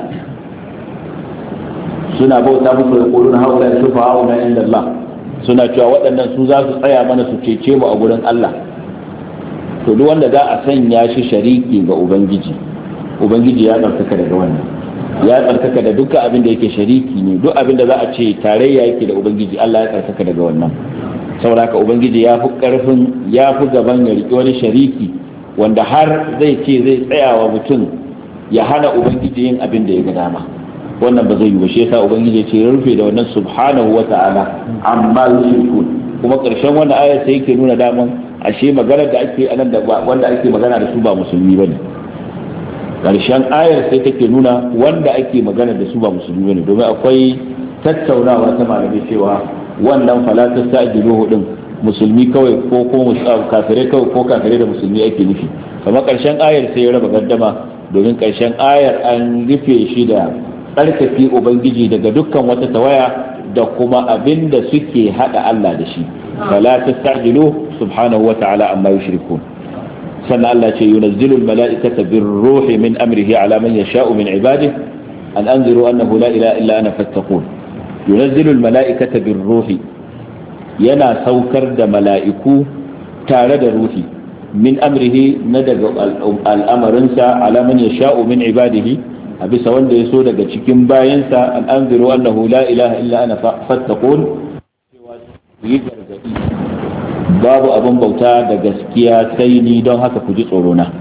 suna bauta musu da qulun haula shufa'una inda Allah suna cewa waɗannan su za su tsaya mana su cece mu a gurin Allah to duk wanda za a sanya shi shariki ga ubangiji ya tsarkaka daga wannan ya tsarkaka da dukkan abin da yake shariki ne duk abin da za a ce tarayya yake da ubangiji Allah ya tsarkaka daga wannan saboda haka ubangiji ya fi karfin ya fi gaban ya riƙe wani shariki wanda har zai ce zai tsayawa mutum ya hana ubangiji yin abin da ya ga dama wannan ba zai yi ba shi yasa ubangiji ya ce rufe da wannan subhanahu wata'ala amma yushrikun kuma karshen wannan ayar sai yake nuna daman ashe maganar da ake anan da wanda ake magana da su ba musulmi bane karshen ayar sai take nuna wanda ake magana da su ba musulmi bane domin akwai tattaunawa ta malamai cewa wannan falatar sa'diluhu din musulmi kawai ko kafirai kawai ko kafirai da musulmi ake nufi kamar karshen ayar sai ya raba gaddama domin karshen ayar an rufe shi da tsarkake ubangiji daga dukkan wata tawaya da kuma abin da suke hada Allah da shi fala tastajilu subhanahu wa ta'ala amma yushrikun sannan Allah ce yunazzilu almala'ikata birruhi min amrihi ala man yasha'u min ibadihi an anziru annahu la ilaha illa ana fattaqun yunazzilu almala'ikata birruhi yana saukar da mala'iku tare da ruhi min amrihi na daga al'amarinsa ala man yasha'u min ibadihi a bisa wanda ya so daga cikin bayansa an anziru annahu la ilaha illa ana fattaqun yi gargadi babu abin bauta da gaskiya sai ni don haka ku ji tsoro na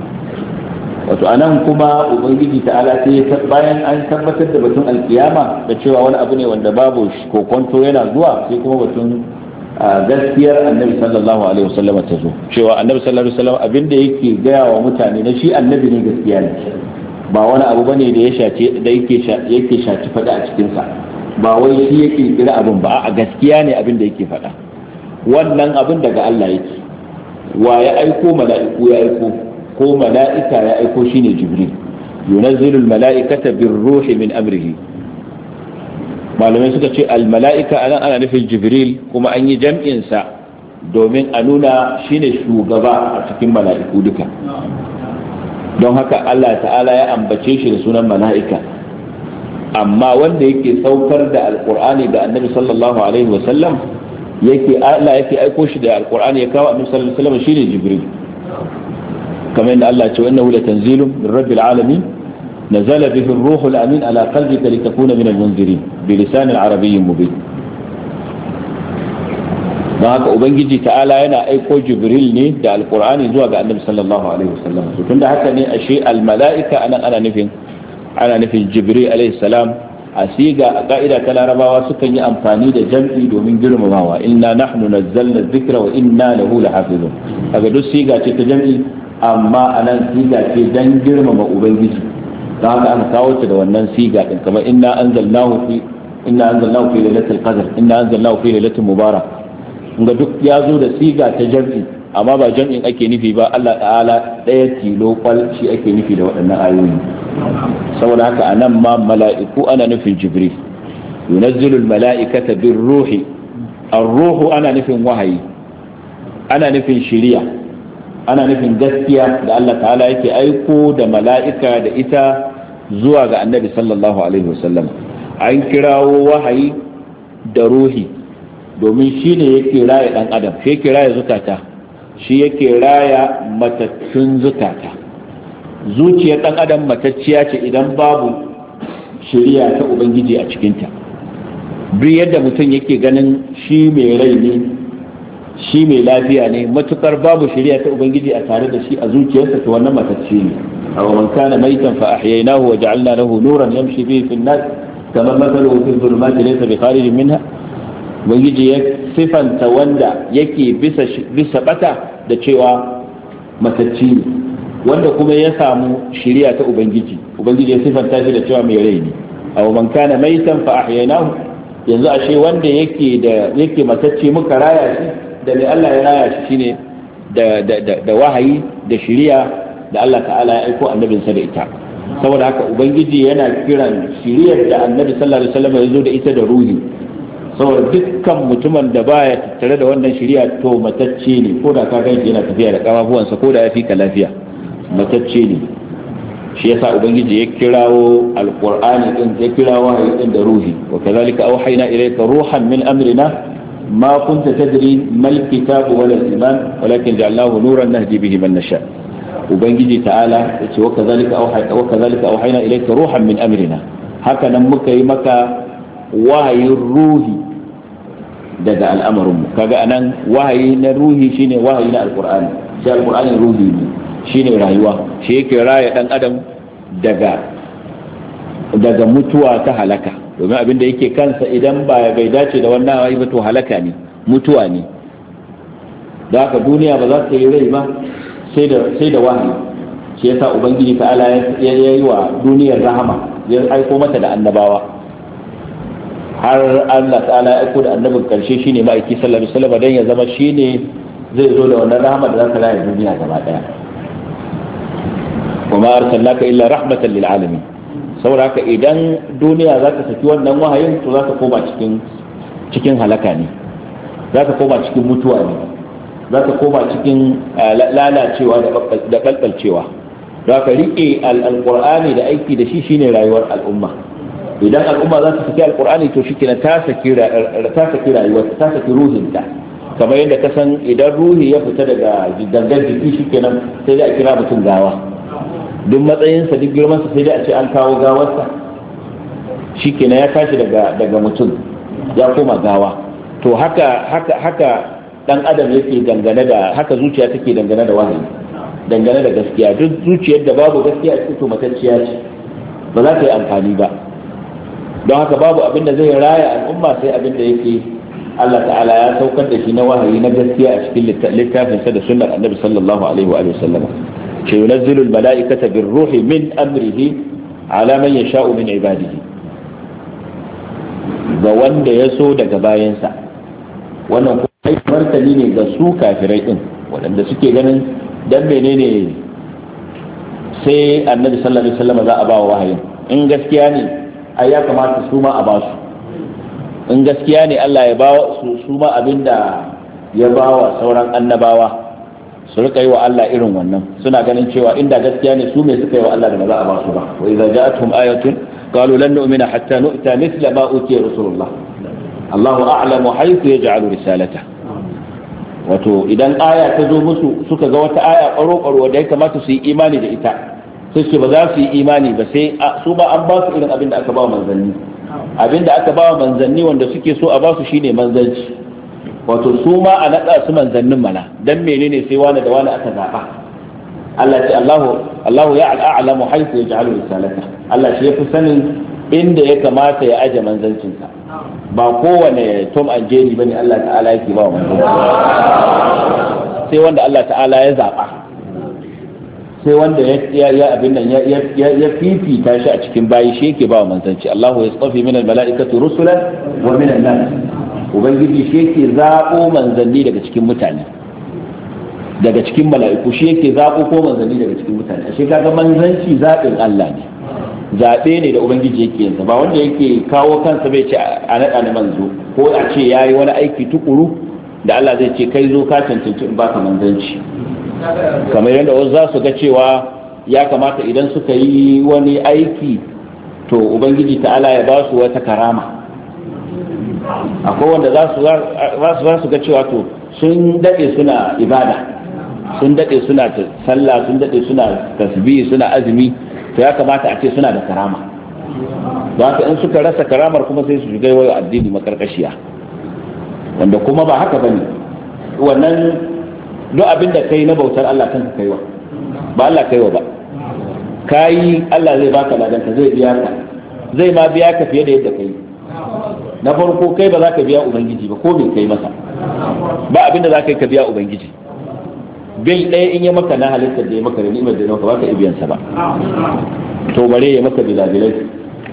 wato anan kuma ubangiji ta'ala sai bayan an tabbatar da batun alkiyama da cewa wani abu ne wanda babu kokonto yana zuwa sai kuma batun gaskiyar annabi sallallahu alaihi wasallam ta zo cewa annabi sallallahu alaihi wasallam abinda yake gaya wa mutane na shi annabi ne gaskiya ne ba wani abu bane da ya shace da yake shaci fada a cikin sa ba wai shi yake kira abin ba a gaskiya ne abin da yake fada wannan abin daga Allah yake wa ya aiko mala'iku ya aiko ko mala'ika ya aiko shine jibril yunazzilu al-mala'ikata bir-ruhi min amrihi malamai suka ce al-mala'ika anan ana nufin jibril kuma an yi jam'in sa domin a nuna shine shugaba a cikin mala'iku duka don haka Allah ta'ala ya ambace shi da sunan mala'ika amma wanda yake saukar da alqur'ani da annabi sallallahu alaihi wa sallam Allah yake aiko shi da alqur'ani ya kawo annabi sallallahu alaihi wa sallam shine jibril kamar yadda Allah ya ce innahu latanzilun min rabbil alamin nazala bihi ar-ruhul amin ala qalbika litakuna min al-munzirin bi lisanin arabiyyin mubin don haka ubangiji ta'ala yana aiko jibril ne da alqur'ani zuwa ga annabi sallallahu alaihi wasallam to tunda haka ne ashe al-mala'ika ana nufin jibril alaihi salam a siga a ka'ida ta larabawa sukan yi amfani da jam'i domin girmamawa inna nahnu nazzalna dhikra wa inna lahu lahafizun kaga duk siga ce ta jam'i amma anan siga ce dan girmama ubangiji don haka aka kawo ta da wannan siga din kamar inna anzalnahu fi lailatul qadr inna anzalnahu fi lailatul mubarak ga duk ya zo da siga ta jam'i amma ba jam'in ake nufi ba Allah ta'ala ɗaya tilo kwal shi ake nufi da waɗannan ayoyi saboda haka anan ma mala'iku ana nufin jibril yunazzilu al-mala'ikata bir-ruhi ar-ruhu ana nufin wahayi ana nufin shiriya ana nufin gaskiya da Allah ta'ala yake aiko da mala'ika da ita zuwa ga annabi sallallahu alaihi wasallam an kirawo wahayi da ruhi domin shi ne yake raya dan adam shi yake raya zukata shi yake raya matattun zukata zuciyar dan adam matacciya ce idan babu shari'a ta ubangiji a cikinta duk yadda mutum yake ganin shi mai rai ne shi mai lafiya ne matukar babu shari'a ta ubangiji a tare da shi a zuciyarsa to wannan matacce ne aw man kana maitan fa ahyaynahu wa ja'alna lahu nuran yamshi bihi fi an-nas kama mathaluhu fi dhulumati laysa bi kharij minha ubangiji ya sifanta wanda yake bisa bata da cewa matacce ne wanda kuma ya samu shari'a ta ubangiji ya sifanta shi da cewa mai rai ne aw man kana maitan fa ahyaynahu yanzu ashe wanda yake matacce muka raya shi da mai Allah ya raya shi shine da wahayi da shiriya da Allah ta'ala ya aiko annabinsa da ita saboda haka ubangiji yana kiran shiriyar da annabi sallallahu alaihi wasallam ya zo da ita da ruhi saboda dukkan mutumin da baya tattare da wannan shiriya to matacce ne ko da ka ganshi yana tafiya da kafafuwansa ko da ya fi ka lafiya matacce ne shi yasa ubangiji ya kirawo alqur'ani din ya kirawo wahayi din da ruhi wa kadhalika awhayna ilayka ruhan min amrina ما كنت تدري ما الكتاب ولا الإيمان ولكن جعلناه نورا نهدي به من نشاء وبنجي تعالى وكذلك أوحينا إليك روحا من أمرنا هكذا مكا وهي الروح دجا الأمر كذا أنا وهي الروح شيني وهي القرآن شيء القرآن الروحي شيني رايوه شيء كراية أن أدم daga mutuwa ta halaka domin abin da yake kansa idan bai dace da wannan ayi ba to halaka ne mutuwa ne da haka duniya ba za ta yi rai ba sai da wahayi shi yasa ubangiji ta'ala ya yi wa duniyar rahama ya aiko mata da annabawa har Allah ta'ala ya aiko da annabin karshe shine ma'aiki sallallahu alaihi wasallam dan ya zama shine zai zo da wannan rahama da za ta raye duniya gaba daya wa ma arsalnaka illa rahmatan lil alamin saboda haka idan duniya za ta saki wannan wahayin to za ta koma cikin halaka ne za ta koma cikin mutuwa ne za ta koma cikin lalacewa da balbalcewa za ka riƙe alƙur'ani da aiki da shi shine rayuwar al'umma idan al'umma za ta saki alƙur'ani to shi kenan ta saki rayuwar ta saki ruhinta kamar yadda ka san idan ruhi ya fita daga gangan jiki shi kenan sai dai a kira mutum gawa duk matsayinsa duk girmansa sai dai a ce an kawo gawarsa shi kenan ya tashi daga mutum ya koma gawa to haka dan adam yake dangane da haka zuciya take dangane da wahayi dangane da gaskiya duk zuciyar da babu gaskiya a cikin to matacciya ce ba za ta yi amfani ba don haka babu abin da zai raya al'umma sai abin da yake Allah ta'ala ya saukar da shi na wahayi na gaskiya a cikin littafinsa da sunnar annabi sallallahu alaihi wa sallam ينزل الملائكة بالروح من أمره على من يشاء من عباده ga wanda ya so daga bayansa wannan kuma martani ne ga su kafirai din waɗanda suke ganin dan menene sai annabi sallallahu alaihi wasallam za a ba wa wahayin in gaskiya ne ai ya kamata su ma a ba su in gaskiya ne Allah ya ba su ma abinda ya ba wa sauran annabawa su rika yi wa Allah irin wannan suna ganin cewa inda gaskiya ne su me suka yi wa Allah da ba za a ba su ba wa idza ja'atuhum ayatun qalu lan nu'mina hatta nu'ta mithla ma utiya rasulullah Allahu a'lamu haythu yaj'alu risalata wato idan aya ta zo musu suka ga wata aya ƙwaro da ya kamata su yi imani da ita sai su ba za su yi imani ba sai su ba an ba su irin abin da aka ba manzanni abin da aka ba manzanni wanda suke so a ba su shine manzanci wato su ma a naɗa su manzannin mana dan menene sai wani da wani aka zaɓa Allah ce Allahu ya a'lamu haythu yaj'alu risalata Allah shi yafi sanin inda ya kamata ya aje manzancinsa ba kowane Tom and Jerry bane Allah ta'ala yake ba manzanci sai wanda Allah ta'ala ya zaɓa sai wanda ya abin nan ya fifita shi a cikin bayi shi yake ba manzanci Allahu yastafi min al-mala'ikati rusulan wa min an-nas ubangiji shi yake zaɓo manzanni daga cikin mutane daga cikin mala'iku shi yake zaɓo ko manzanni daga cikin mutane ashe kaga manzanci zaɓin Allah ne zaɓe ne da ubangiji yake yansa ba wanda yake kawo kansa bai ce a naɗa ni manzo ko a ce ya yi wani aiki tukuru da Allah zai ce kai zo ka cancanci in baka manzanci kamar yadda wasu za su ga cewa ya kamata idan suka yi wani aiki to ubangiji ta'ala ya ba su wata karama akwai wanda za su ga cewa to sun daɗe suna ibada sun daɗe suna sallah sun daɗe suna tasbih suna azumi to ya kamata a ce suna da karama don haka in suka rasa karamar kuma sai su shiga wa addini makarkashiya wanda kuma ba haka bane wannan duk abin da kai na bautar Allah kanka kaiwa ba Allah kaiwa ba kai Allah zai baka ladanka zai biya ka zai ma biya ka fiye da yadda kai na farko kai ba za ka biya ubangiji ba ko bai kai masa ba abin da za ka yi ka biya ubangiji bil ɗaya in ya maka na halittar da ya maka da ni'imar da ya maka ba ka ibiyan sa ba to bare ya maka bilabilai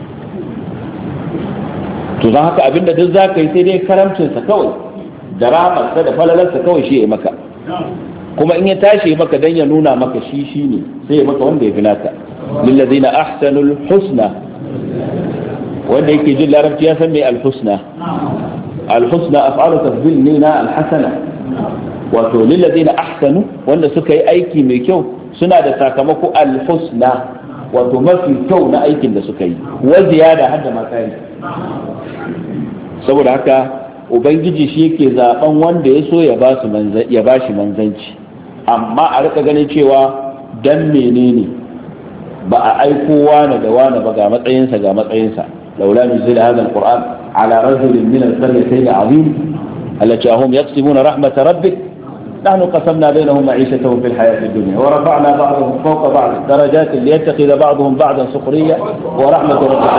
to don haka abin da duk za ka yi sai dai karamcinsa kawai da rahamarsa da falalarsa kawai shi ya maka kuma in ya tashi maka dan ya nuna maka shi ne sai ya maka wanda ya fi naka lillazina ahsanul husna wanda yake jin larabci ya san me alhusna af'alu tafdil ne na alhasana wato lillazina ahsanu wanda suka yi aiki mai kyau suna da sakamako alhusna wato mafi kyau na aikin da suka yi wa ziyada hadda ma kai saboda haka ubangiji shi yake zaben wanda ya so ya ba shi manzanci amma a rika ganin cewa dan menene ba a aiko wani da wani ba ga matsayinsa laula nuzila hadha alquran ala rajulin min alqaryatayn azim allati hum yaqsimuna rahmat rabbik نحن قسمنا بينهم معيشتهم في الحياة الدنيا ورفعنا بعضهم فوق بعض درجات ليتخذ بعضهم بعضا سخريا ورحمة ربك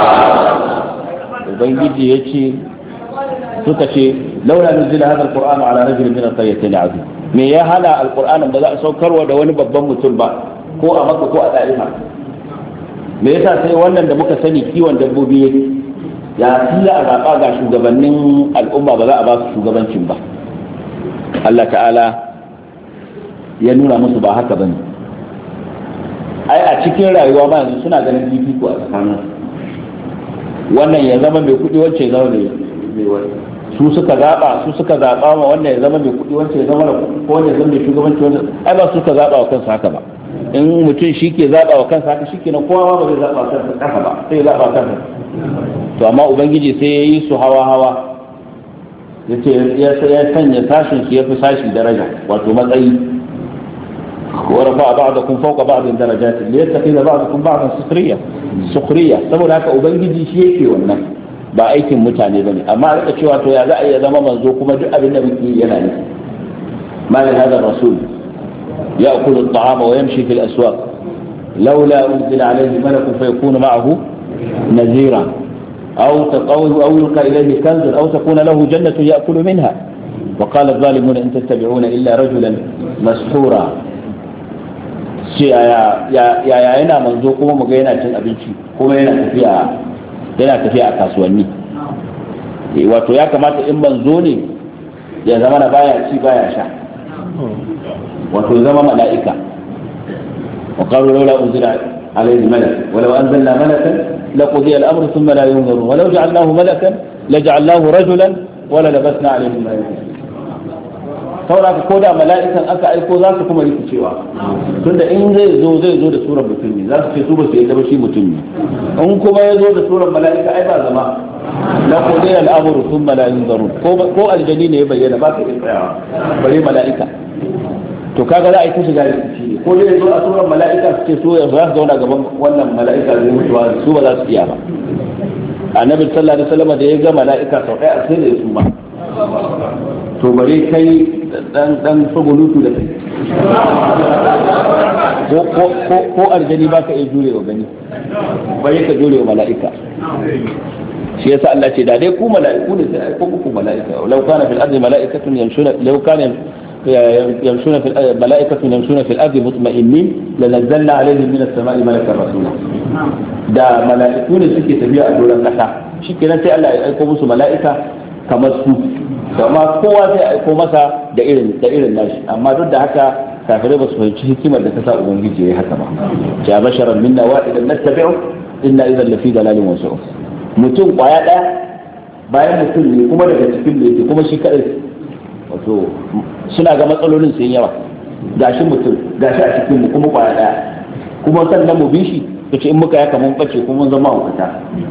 ubangiji yace suka ce laula nuzila hadha alquran ala rajul min alqaryatayn azim me ya hana alqur'anin ba za a saukarwa da wani babban mutum ba ko a Makka ko a Daifa me yasa sai wannan da muka sani kiwon dabbobi yake ya tiya a zaba ga shugabannin al'umma ba za a ba su shugabancin ba Allah ta'ala ya nuna musu ba haka bane ai a cikin rayuwa ma yanzu suna ganin fifiko a tsakanin wannan ya zama mai kudi wacce ya zama mai wani su suka zaba ma wannan ya zama mai kudi wacce ya zama ko wanda ya zama mai shugabanci wanda ai ba su suka zaba wa kansa haka ba in mutum shi ke zaba wa kansa haka shikenan kowa ba zai zaba wa kansa haka ba sai ya zaba wa kansa to amma ubangiji sai ya yi su hawa yace ya sanya sashin su yafi sashi daraja wato matsayi wa rafa ba'dakum fawqa ba'din darajatin liyattakhidha ba'dakum ba'dan sukhriya saboda haka ubangiji shi yake wannan ba aikin mutane bane amma a rika cewa to ya za a iya zama manzo kuma duk abin da muke yana ne ma li hada rasul ya'kulu at-ta'ama wa yamshi fil aswaq laula unzila alayhi malakun fayakunu ma'ahu nazira أو يلقى إليه كنز أو تكون له جنة يأكل منها وقال الظالمون إن تتبعون إلا رجلا مسحورا يا yana manzo kuma mu ga yana cin abinci kuma yana tafiya a kasuwanni wato ya kamata in manzo ne ya zama na baya ci baya sha wato zama mala'ika wa qalu laula unzila alayhi malak walau anzalna malakan لقضي الأمر ثم لا ينظرون ولو جعلناه ملكا لجعلناه رجلا ولا لبسنا عليهم ما يلبسون saboda ko da mala'ikan aka aiko za su kuma rikicewa tunda in zai zo da surar mutum ne za su ce su ba su yadda ba shi mutum ne in kuma ya zo da surar mala'ika ai ba zama la qudiya al-amru thumma la yunzarun ko aljani ne ya bayyana ba ka iya tsayawa bare mala'ika to kaga za a yi ta shiga rikici ne ko dai zo a surar mala'ika su ce so ya za su zauna gaban wannan mala'ika zai mutuwa su ba za su iya ba annabi sallallahu alaihi wasallam da ya ga mala'ika sau ɗaya sai da su ma to bare kai dan sabulutu da kai ko aljani ba ka iya jurewa gani bare ka jurewa mala'ika shi yasa Allah ce da dai ku mala'iku ne sai ko ku mala'ika law kana fil ardi mala'ikatun yamshuna law kana يمشون في الملائكة يمشون في الأرض مطمئنين لنزلنا عليهم من السماء ملكا رسولا دا ملائكون سكي تبيع دولا كسا شكي نسي الله يأيكو مسو ملائكة كمسو كما قوة يأيكو مسا دا إيرن ناش أما ضد هكا kafirai ba su fahimci hikimar da ta sa ubangiji ya haka ba ja basharan minna wahidan nattabi'u inna idan lafi dalalin wasu mutum kwaya daya bayan mutum ne kuma daga cikin da yake kuma shi kadai wato suna ga matsalolin sun yawa gashi mutum gashi a cikin mu kuma kwaya daya kuma sannan mu bi shi kace in muka yaka mun bace kuma mun zama hukata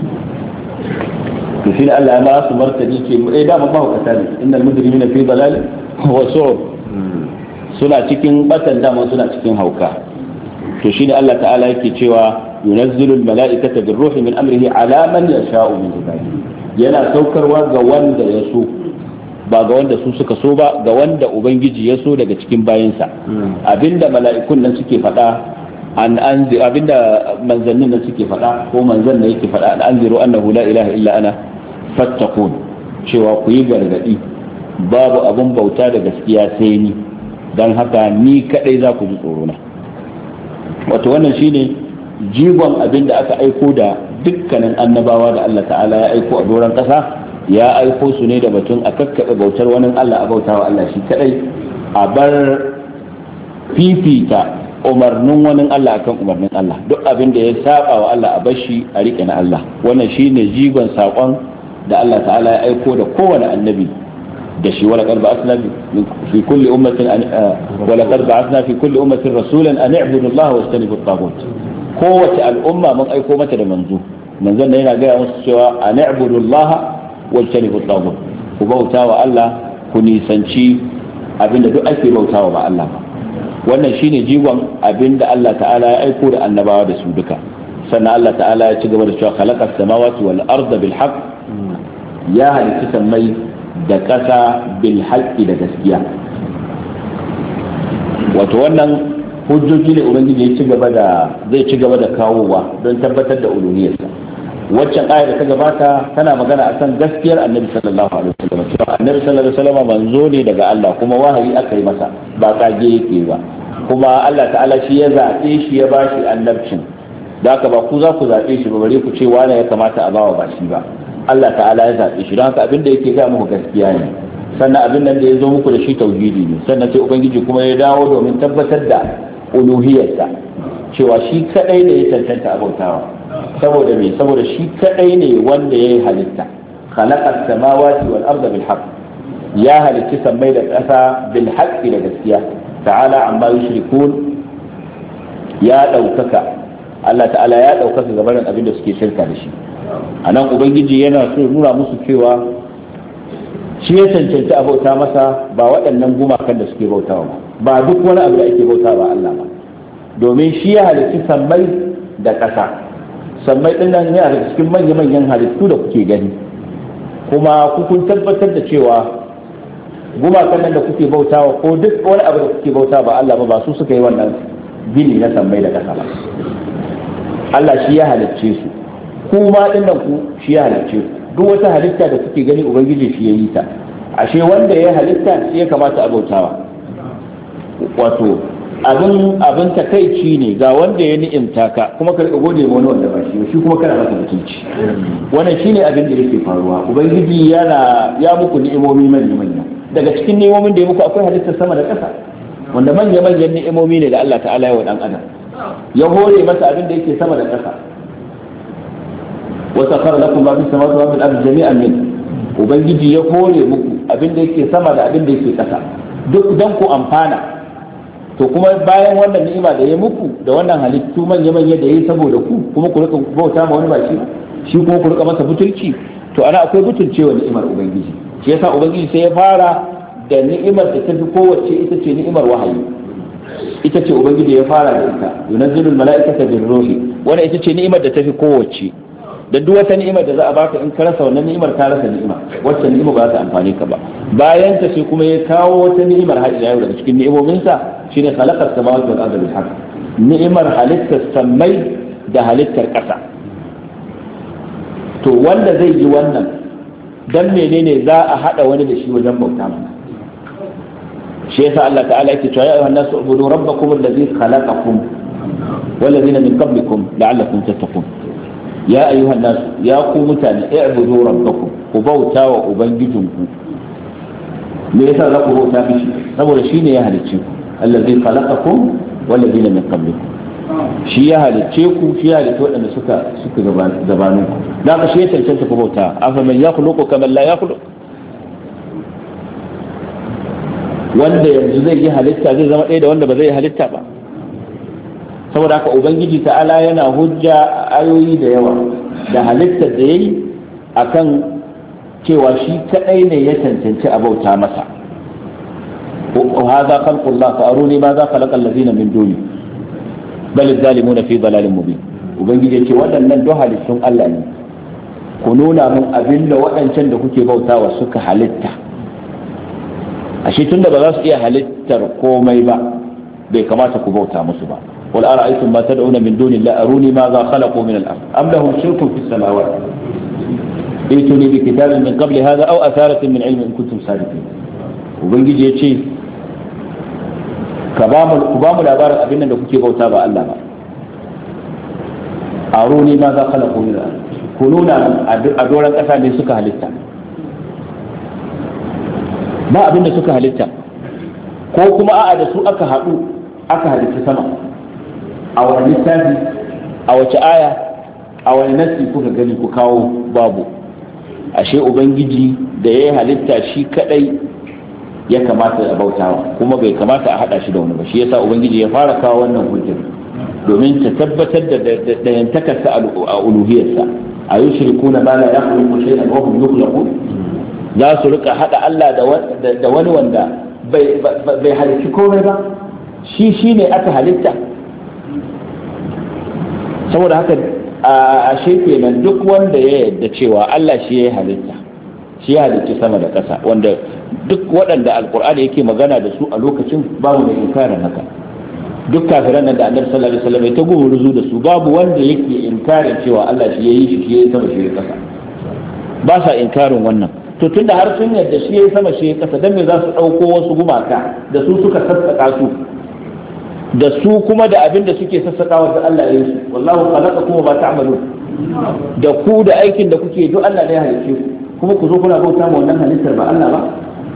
to shi Allah ya ba su martani ce da ba hukata ne innal mujrimina fi dalal wa su'ub suna cikin batan dama suna cikin hauka to shine Allah ta'ala yake cewa yunazzilu al-mala'ikata bir-ruhi min amrihi ala man yasha'u min ibadihi yana saukarwa ga wanda ya so ba ga wanda su suka so ba, ga wanda ubangiji ya so daga cikin bayinsa. Abinda mala'ikun nan suke faɗa abinda manzannin nan suke faɗa ko manzan nan yake faɗa, an anziru annahu la ilaha illa ana fattaqun, cewa ku yi gargadi babu abun bauta da gaskiya sai ni, dan haka ni kadai za ku ji tsoro na. Wato wannan shine jigon abinda aka aiko da dukkanin annabawa da Allah ta'ala ya aiko a doron kasa, ya aiko su ne da batun a kakkaɓe bautar wani Allah, a bautawa Allah shi kadai, a bar fifita umarnin wani Allah akan umarnin Allah, duk abin da ya saba wa Allah a bashi a rike na Allah. Wannan shine jigon sakon da Allah ta'ala ya aiko da kowane annabi da shi. Walaqad ba'athna fi kulli ummatin rasulan an i'budu Allah wastanibu at-taghut. Kowace al'umma mun aiko mata da manzon da yana gaya musu cewa an i'budu Allah wastanibu at-taghut, ku bautawa Allah, ku nisanci abinda duk ake bautawa ba Allah ba. Wannan shine jigon abinda Allah ta'ala ya aiko da annabawa da su duka. Sannan Allah ta'ala ya ci gaba da cewa khalaqa as-samawati wal arda bil haqq, ya halitta sammai da ƙasa bil haqqi da gaskiya. Wato wannan hujjoji ne ubangiji zai ci gaba da kawowa don tabbatar da uluhiyarsa. Waccan ayar da ta gabata tana magana akan gaskiyar annabi sallallahu alaihi wasallam, cewa annabi sallallahu alaihi wasallam manzo ne daga Allah, kuma wahayi aka yi masa, ba kage yake ba, kuma Allah ta'ala shi ya zaɓe shi ya bashi annabcin, da haka ba ku za ku zaɓe shi ba, bare ku ce wane ya kamata a bawa ba shi ba. Allah ta'ala ya zaɓe shi, don haka abin da yake ga muku gaskiya ne, sannan abin nan da ya zo muku da shi tauhidi ne. Sannan sai ubangiji kuma ya dawo domin tabbatar da uluhiyarsa, cewa shi kadai ne ya tantanta abautawa. Saboda me? Saboda shi kadai ne wanda ya yi halitta. Khalaqa as-samawati wal arda bil haqq, ya halitta sammai da ƙasa bil haqqi da gaskiya. Ta'ala amma yushrikun, ya daukaka, Allah ta'ala ya daukaka gabanin abin da suke shirka da shi. Anan ubangiji yana so nuna musu cewa shi ya cancanta abauta masa, ba waɗannan gumakan da suke bautawa ba duk wani abu da ake bautawa ba Allah ba, domin shi ya halitta sammai da ƙasa. Sammai ɗin nan yana da cikin manya-manyan halittu da kuke gani, kuma kun tabbatar da cewa gumakan nan da kuke bautawa ko duk wani abu da kuke bautawa ba Allah ba su suka yi wannan gini na sammai da ƙasa ba. Allah shi ya halicce su, kuma ɗin nan ku shi ya halicce ku. Duk wata halitta da kuke gani ubangiji shi ya yi ta, ashe wanda ya halitta shi ya kamata a bautawa. Wato abin takaici ne ga wanda ya ni'imta ka kuma ka gode ma wani wanda ba shi kuma kana masa mutunci. Wannan shine abin da yake faruwa. Ubangiji ya muku ni'imomi manya, daga cikin ni'imomin da ya muku akwai halittar sama da ƙasa, wanda manyan ni'imomi ne da Allah ta'ala ya wa dan adam, ya hore masa abin da yake sama da ƙasa. wa sakhara lakum ma fis samawati wa fil ardi jami'an min, ubangiji ya hore muku abin da yake sama da abin da yake ƙasa duk dan ku amfana. To kuma bayan wannan ni'ima da ya muku da wannan halittu manya-manya da ya yi saboda ku, kuma ku rika bauta ma wani ba shi kuma ku rika masa butulci, to ana akwai butulcewa ni'imar ubangiji. Shi yasa ubangiji sai ya fara da ni'imar da ta fi kowace, ita ce ni'imar wahayi. Ita ce ubangiji ya fara da ita, yunazzilul mala'ikata bir ruhi, wannan ita ce ni'imar da ta fi kowace. Da duk wata ni'imar da za a baka, in ka rasa wannan ni'imar ka rasa ni'ima, wacce ni'ima ba za ta amfane ka ba. Bayan ta sai kuma ya kawo wata ni'imar har ila yau daga cikin ni'imominsa, shine khalaqa as-samawati wal arda bil haqq, ni'imar halittar sammai da halittar ƙasa. To wanda zai yi wannan, dan menene za a hada wani da shi wajen bauta mana? Shi yasa Allah ta'ala yake cewa ya ayyuhan nasu ubudu rabbakum alladhi khalaqakum wal ladina min qablikum la'allakum tattaqun. Ya ayyuhan nasu, ya ku mutane, i'budu rabbakum, ku bauta wa ubangijinku. Me yasa za ku bauta mishi? Saboda shine ya halicce ku, allazi khalaqakum wal ladina min qablikum. Shi ya halicce ku, shi ya halicce waɗanda suka gabanin ku. Da ka shi ya cancanta ku bauta. Afa man yakhluqu kama la yakhluq. Wanda yanzu zai yi halitta zai zama ɗaya da wanda ba zai yi halitta ba. Saboda haka ubangiji ta'ala yana hujja ayoyi da yawa da halittar da yayi akan cewa shi kadai ne ya cancanci a bauta masa. وهذا خلق الله فأروني ماذا خلق الذين من دوني بل الظالمون في ضلال مبين. ubangiji yace waɗannan duk halittun Allah ne, ku nuna mun abin da waɗancan da kuke bautawa suka halitta ashe tunda ba za su iya halittar komai ba bai kamata ku bauta musu ba. قل أرأيتم ما تدعون من دون الله أروني ماذا خلقوا من الأرض أم لهم شرك في السماوات ائتوني بكتاب من قبل هذا أو أثارة من علم إن كنتم صادقين. وبنجي يجي كبام العبارة أبنا لو كنت بوتا با الله با أروني ماذا خلقوا من الأرض كنونا أدورا أسا من سكة هلتا ما أبنا سكة هلتا كوكما أعد سوء aka halitta sama a wani littafi a wace aya a wani nassi kuka gani ku kawo? babu. Ashe ubangiji da ya halitta shi kadai ya kamata a bautawa kuma bai kamata a hada shi da wani ba. Shi yasa ubangiji ya fara kawo wannan hujjar domin ta tabbatar da dayantakarsa a uluhiyarsa. a yushrikuna ma la yakhluqu shay'an wa hum yukhluqun, za su rika hada Allah da wani wanda bai halicci komai ba, shi ne aka halitta. saboda haka a kenan duk wanda ya yarda cewa Allah shi ya halitta, shi ya halicci sama da ƙasa, wanda duk waɗanda alkur'ani yake magana da su a lokacin babu mai inkarin haka. duk kafiran nan da annabi sallallahu alaihi wasallam ya ta gumurzu da su babu wanda yake inkarin cewa Allah shi ya yi shi ya sama shi ya ƙasa, ba sa inkarin wannan. to tunda har sun yarda shi ya sama shi ya ƙasa, dan me za su ɗauko wasu gumaka da su suka sassaka su, da su kuma da abin da suke sassakawa da Allah ya yi su. wallahu khalaqakum wa ma ta'malun, da ku da aikin da kuke duk Allah ne ya halicce ku, kuma ku zo kuna bauta ma wannan halittar ba Allah ba.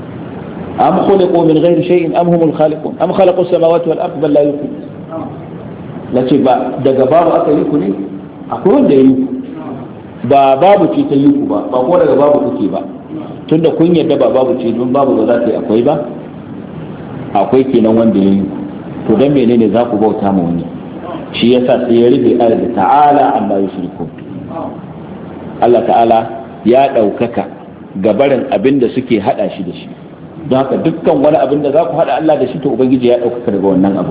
am khuliqu min ghairi shay'in am humul khaliqun am khalaqu as-samawati wal ardi bal la yuqin. lace ba daga babu aka yi ku ne, akwai wanda ya yi ku, ba babu ce ta yi ku ba ko daga babu kuke ba. tunda kun yarda ba babu ce don babu ba za ta yi akwai ba, akwai kenan wanda ya yi ku. to dan menene za ku bauta ma wani? shi yasa sai ya rufe ayar da ta'ala amma yushriku. Allah ta'ala ya ɗaukaka gabarin abin da suke hada shi da shi, don haka dukkan wani abin da za ku hada Allah da shi to ubangiji ya ɗaukaka daga wannan abu.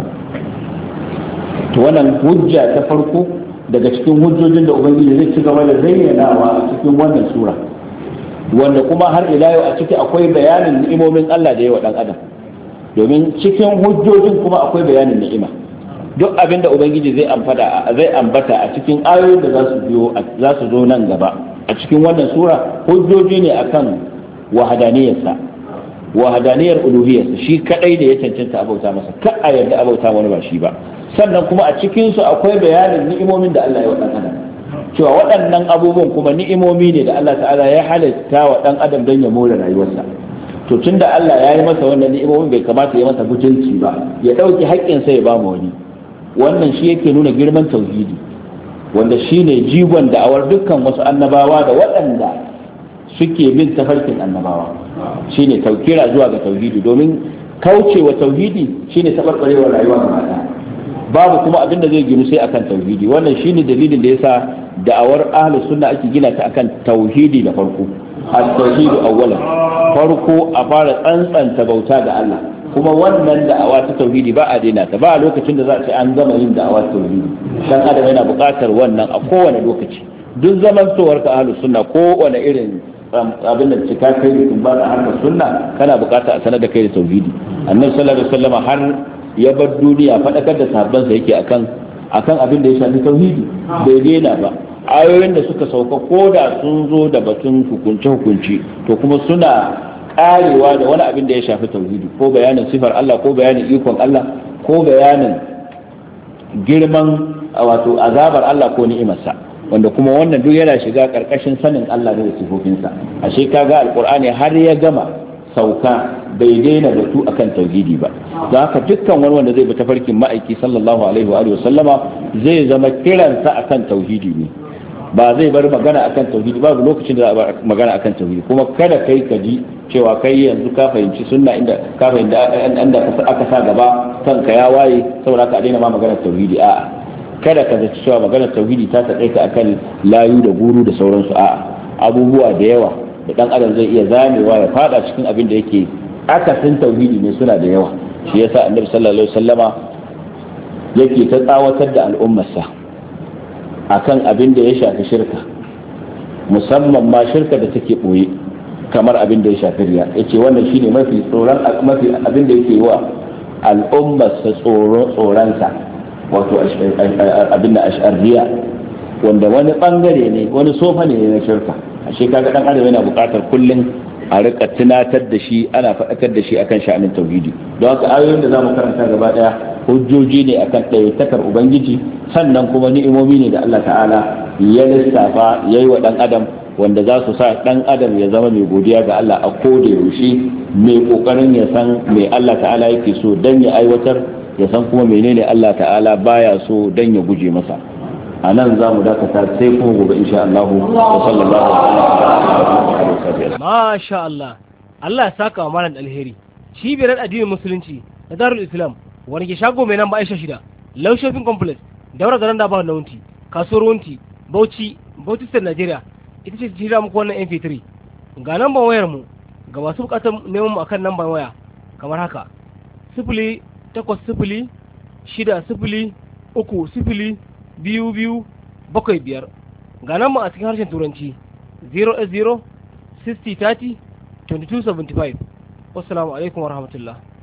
to wannan hujja ta farko daga cikin hujjojin da ubangiji zai ci gaba da zayyanawa a cikin wannan sura, wanda kuma har ila yau a ciki akwai bayanin ni'imomin Allah da yawa dan adam, domin cikin hujjojin kuma akwai bayanin ni'ima. duk abin da ubangiji zai ambata a cikin ayoyin da za su zo nan gaba a cikin wannan sura, hujjoji ne akan wahadaniyarsa, wahadaniyar uluhiyarsa, shi kadai da ya cancanta abauta masa, ka a yarda abauta wani ba shi ba. sannan kuma a cikin su akwai bayanin ni'imomin da Allah ya wa dan adam, cewa waɗannan abubuwan kuma ni'imomi ne da Allah ta'ala ya halitta wa dan adam don ya more rayuwarsa. to tunda Allah ya yi masa wannan ni'imomin bai kamata ya masa butulci ba, ya dauki haƙƙin sa ya ba mu wani. wannan shi yake nuna girman tauhidi, wanda shine jigon da'awar dukkan wasu annabawa da waɗanda suke bin tafarkin annabawa, shine kira zuwa ga tauhidi, domin kaucewa tauhidi shine tabarbarewar rayuwa gaba ɗaya. babu kuma abin da zai ginu sai akan tauhidi. wannan shine dalilin da yasa da'awar ahlus sunna ake gina ta akan tauhidi da farko. at-tauhidu awwalan, farko a fara tsantsanta bauta ga Allah, kuma wannan da'awa ta tauhidi ba a daina ta, ba a lokacin da za a ce an gama yin da'awa ta tauhidi. dan adam yana buƙatar wannan a kowane lokaci. duk zamantowar ka ahlus sunna ko wani irin abin da cika kai da ba da harkar sunna, kana buƙata a sanar da kai da tauhidi. annabi sallallahu alaihi wasallam har ya bar duniya faɗakar da sahabbansa yake akan abin da ya shafi tauhidi, bai daina ba. ayoyin da suka sauka ko da sun zo da batun hukunce to kuma suna karewa da wani abin da ya shafi tauhidi, ko bayanin sifar Allah, ko bayanin ikon Allah, ko bayanin girman wato azabar Allah ko ni'imarsa, wanda kuma wannan duk yana shiga karkashin sanin Allah da sifofinsa. ashe kaga alqur'ani har ya gama sauka bai daina batu akan tauhidi ba. don haka dukkan wani wanda zai bi tafarkin ma'aiki sallallahu alaihi wa sallama zai zama kiransa akan tauhidi ne, ba zai bar magana akan tauhidi, babu lokacin da za a bar magana akan tauhidi. kuma kada kai ka ji cewa kai yanzu ka fahimci sunna inda ka fahimta inda aka sa gaba kanka ya waye saboda ka daina ma maganar tauhidi. a'a, kada ka zaci cewa maganar tauhidi ta taƙaita akan layu da guru da sauransu. a'a, abubuwa da yawa da dan adam zai iya zamewa ya fada cikin abin da yake akasin tauhidi ne, suna da yawa. shi yasa annabi sallallahu alaihi wasallama yake ta tsawatar da al'ummarsa akan abin da ya shafi shirka, musamman ma shirka da take boye, kamar abin da ya shafi riya. Yace wannan shine mafi abin da yake wa al'ummar sa tsoronsa, wato abin da ash'ariya, wanda wani bangare ne, wani sofa ne na shirka. Ashe kaga dan adam yana buƙatar kullun a rika tunatar da shi, ana faɗakar da shi akan sha'anin tauhidi. Don haka ayoyin da zamu karanta gaba daya hujjoji ne akan ɗayatakar ubangiji, sannan kuma ni'imomi ne da Allah ta'ala ya lissafa yayi wa dan adam, wanda za su sa dan adam ya zama mai godiya ga Allah a koda yaushe, mai kokarin ya san me Allah ta'ala yake so dan ya aiwatar, ya san kuma menene Allah ta'ala baya so dan ya guje masa. a nan za mu dakata sai kuma gobe insha Allah wa sallallahu alaihi wasallam. Masha Allah, Allah ya saka wa malam alheri. Cibiyar addinin musulunci na Darul Islam wani ke shago mai nan ba Aisha shida, Low Shopping Complex, daura garan da ba na wunti, kasuwar wunti, Bauchi State Nigeria. Ita ce jira muku wannan MP3. Ga namban wayar mu ga masu bukatar neman mu akan namban waya kamar haka: 0800 60 30 2275. Ga nan mu a cikin harshen turanci 080 60 30 2275. Wassalamu alaikum warahmatullahi.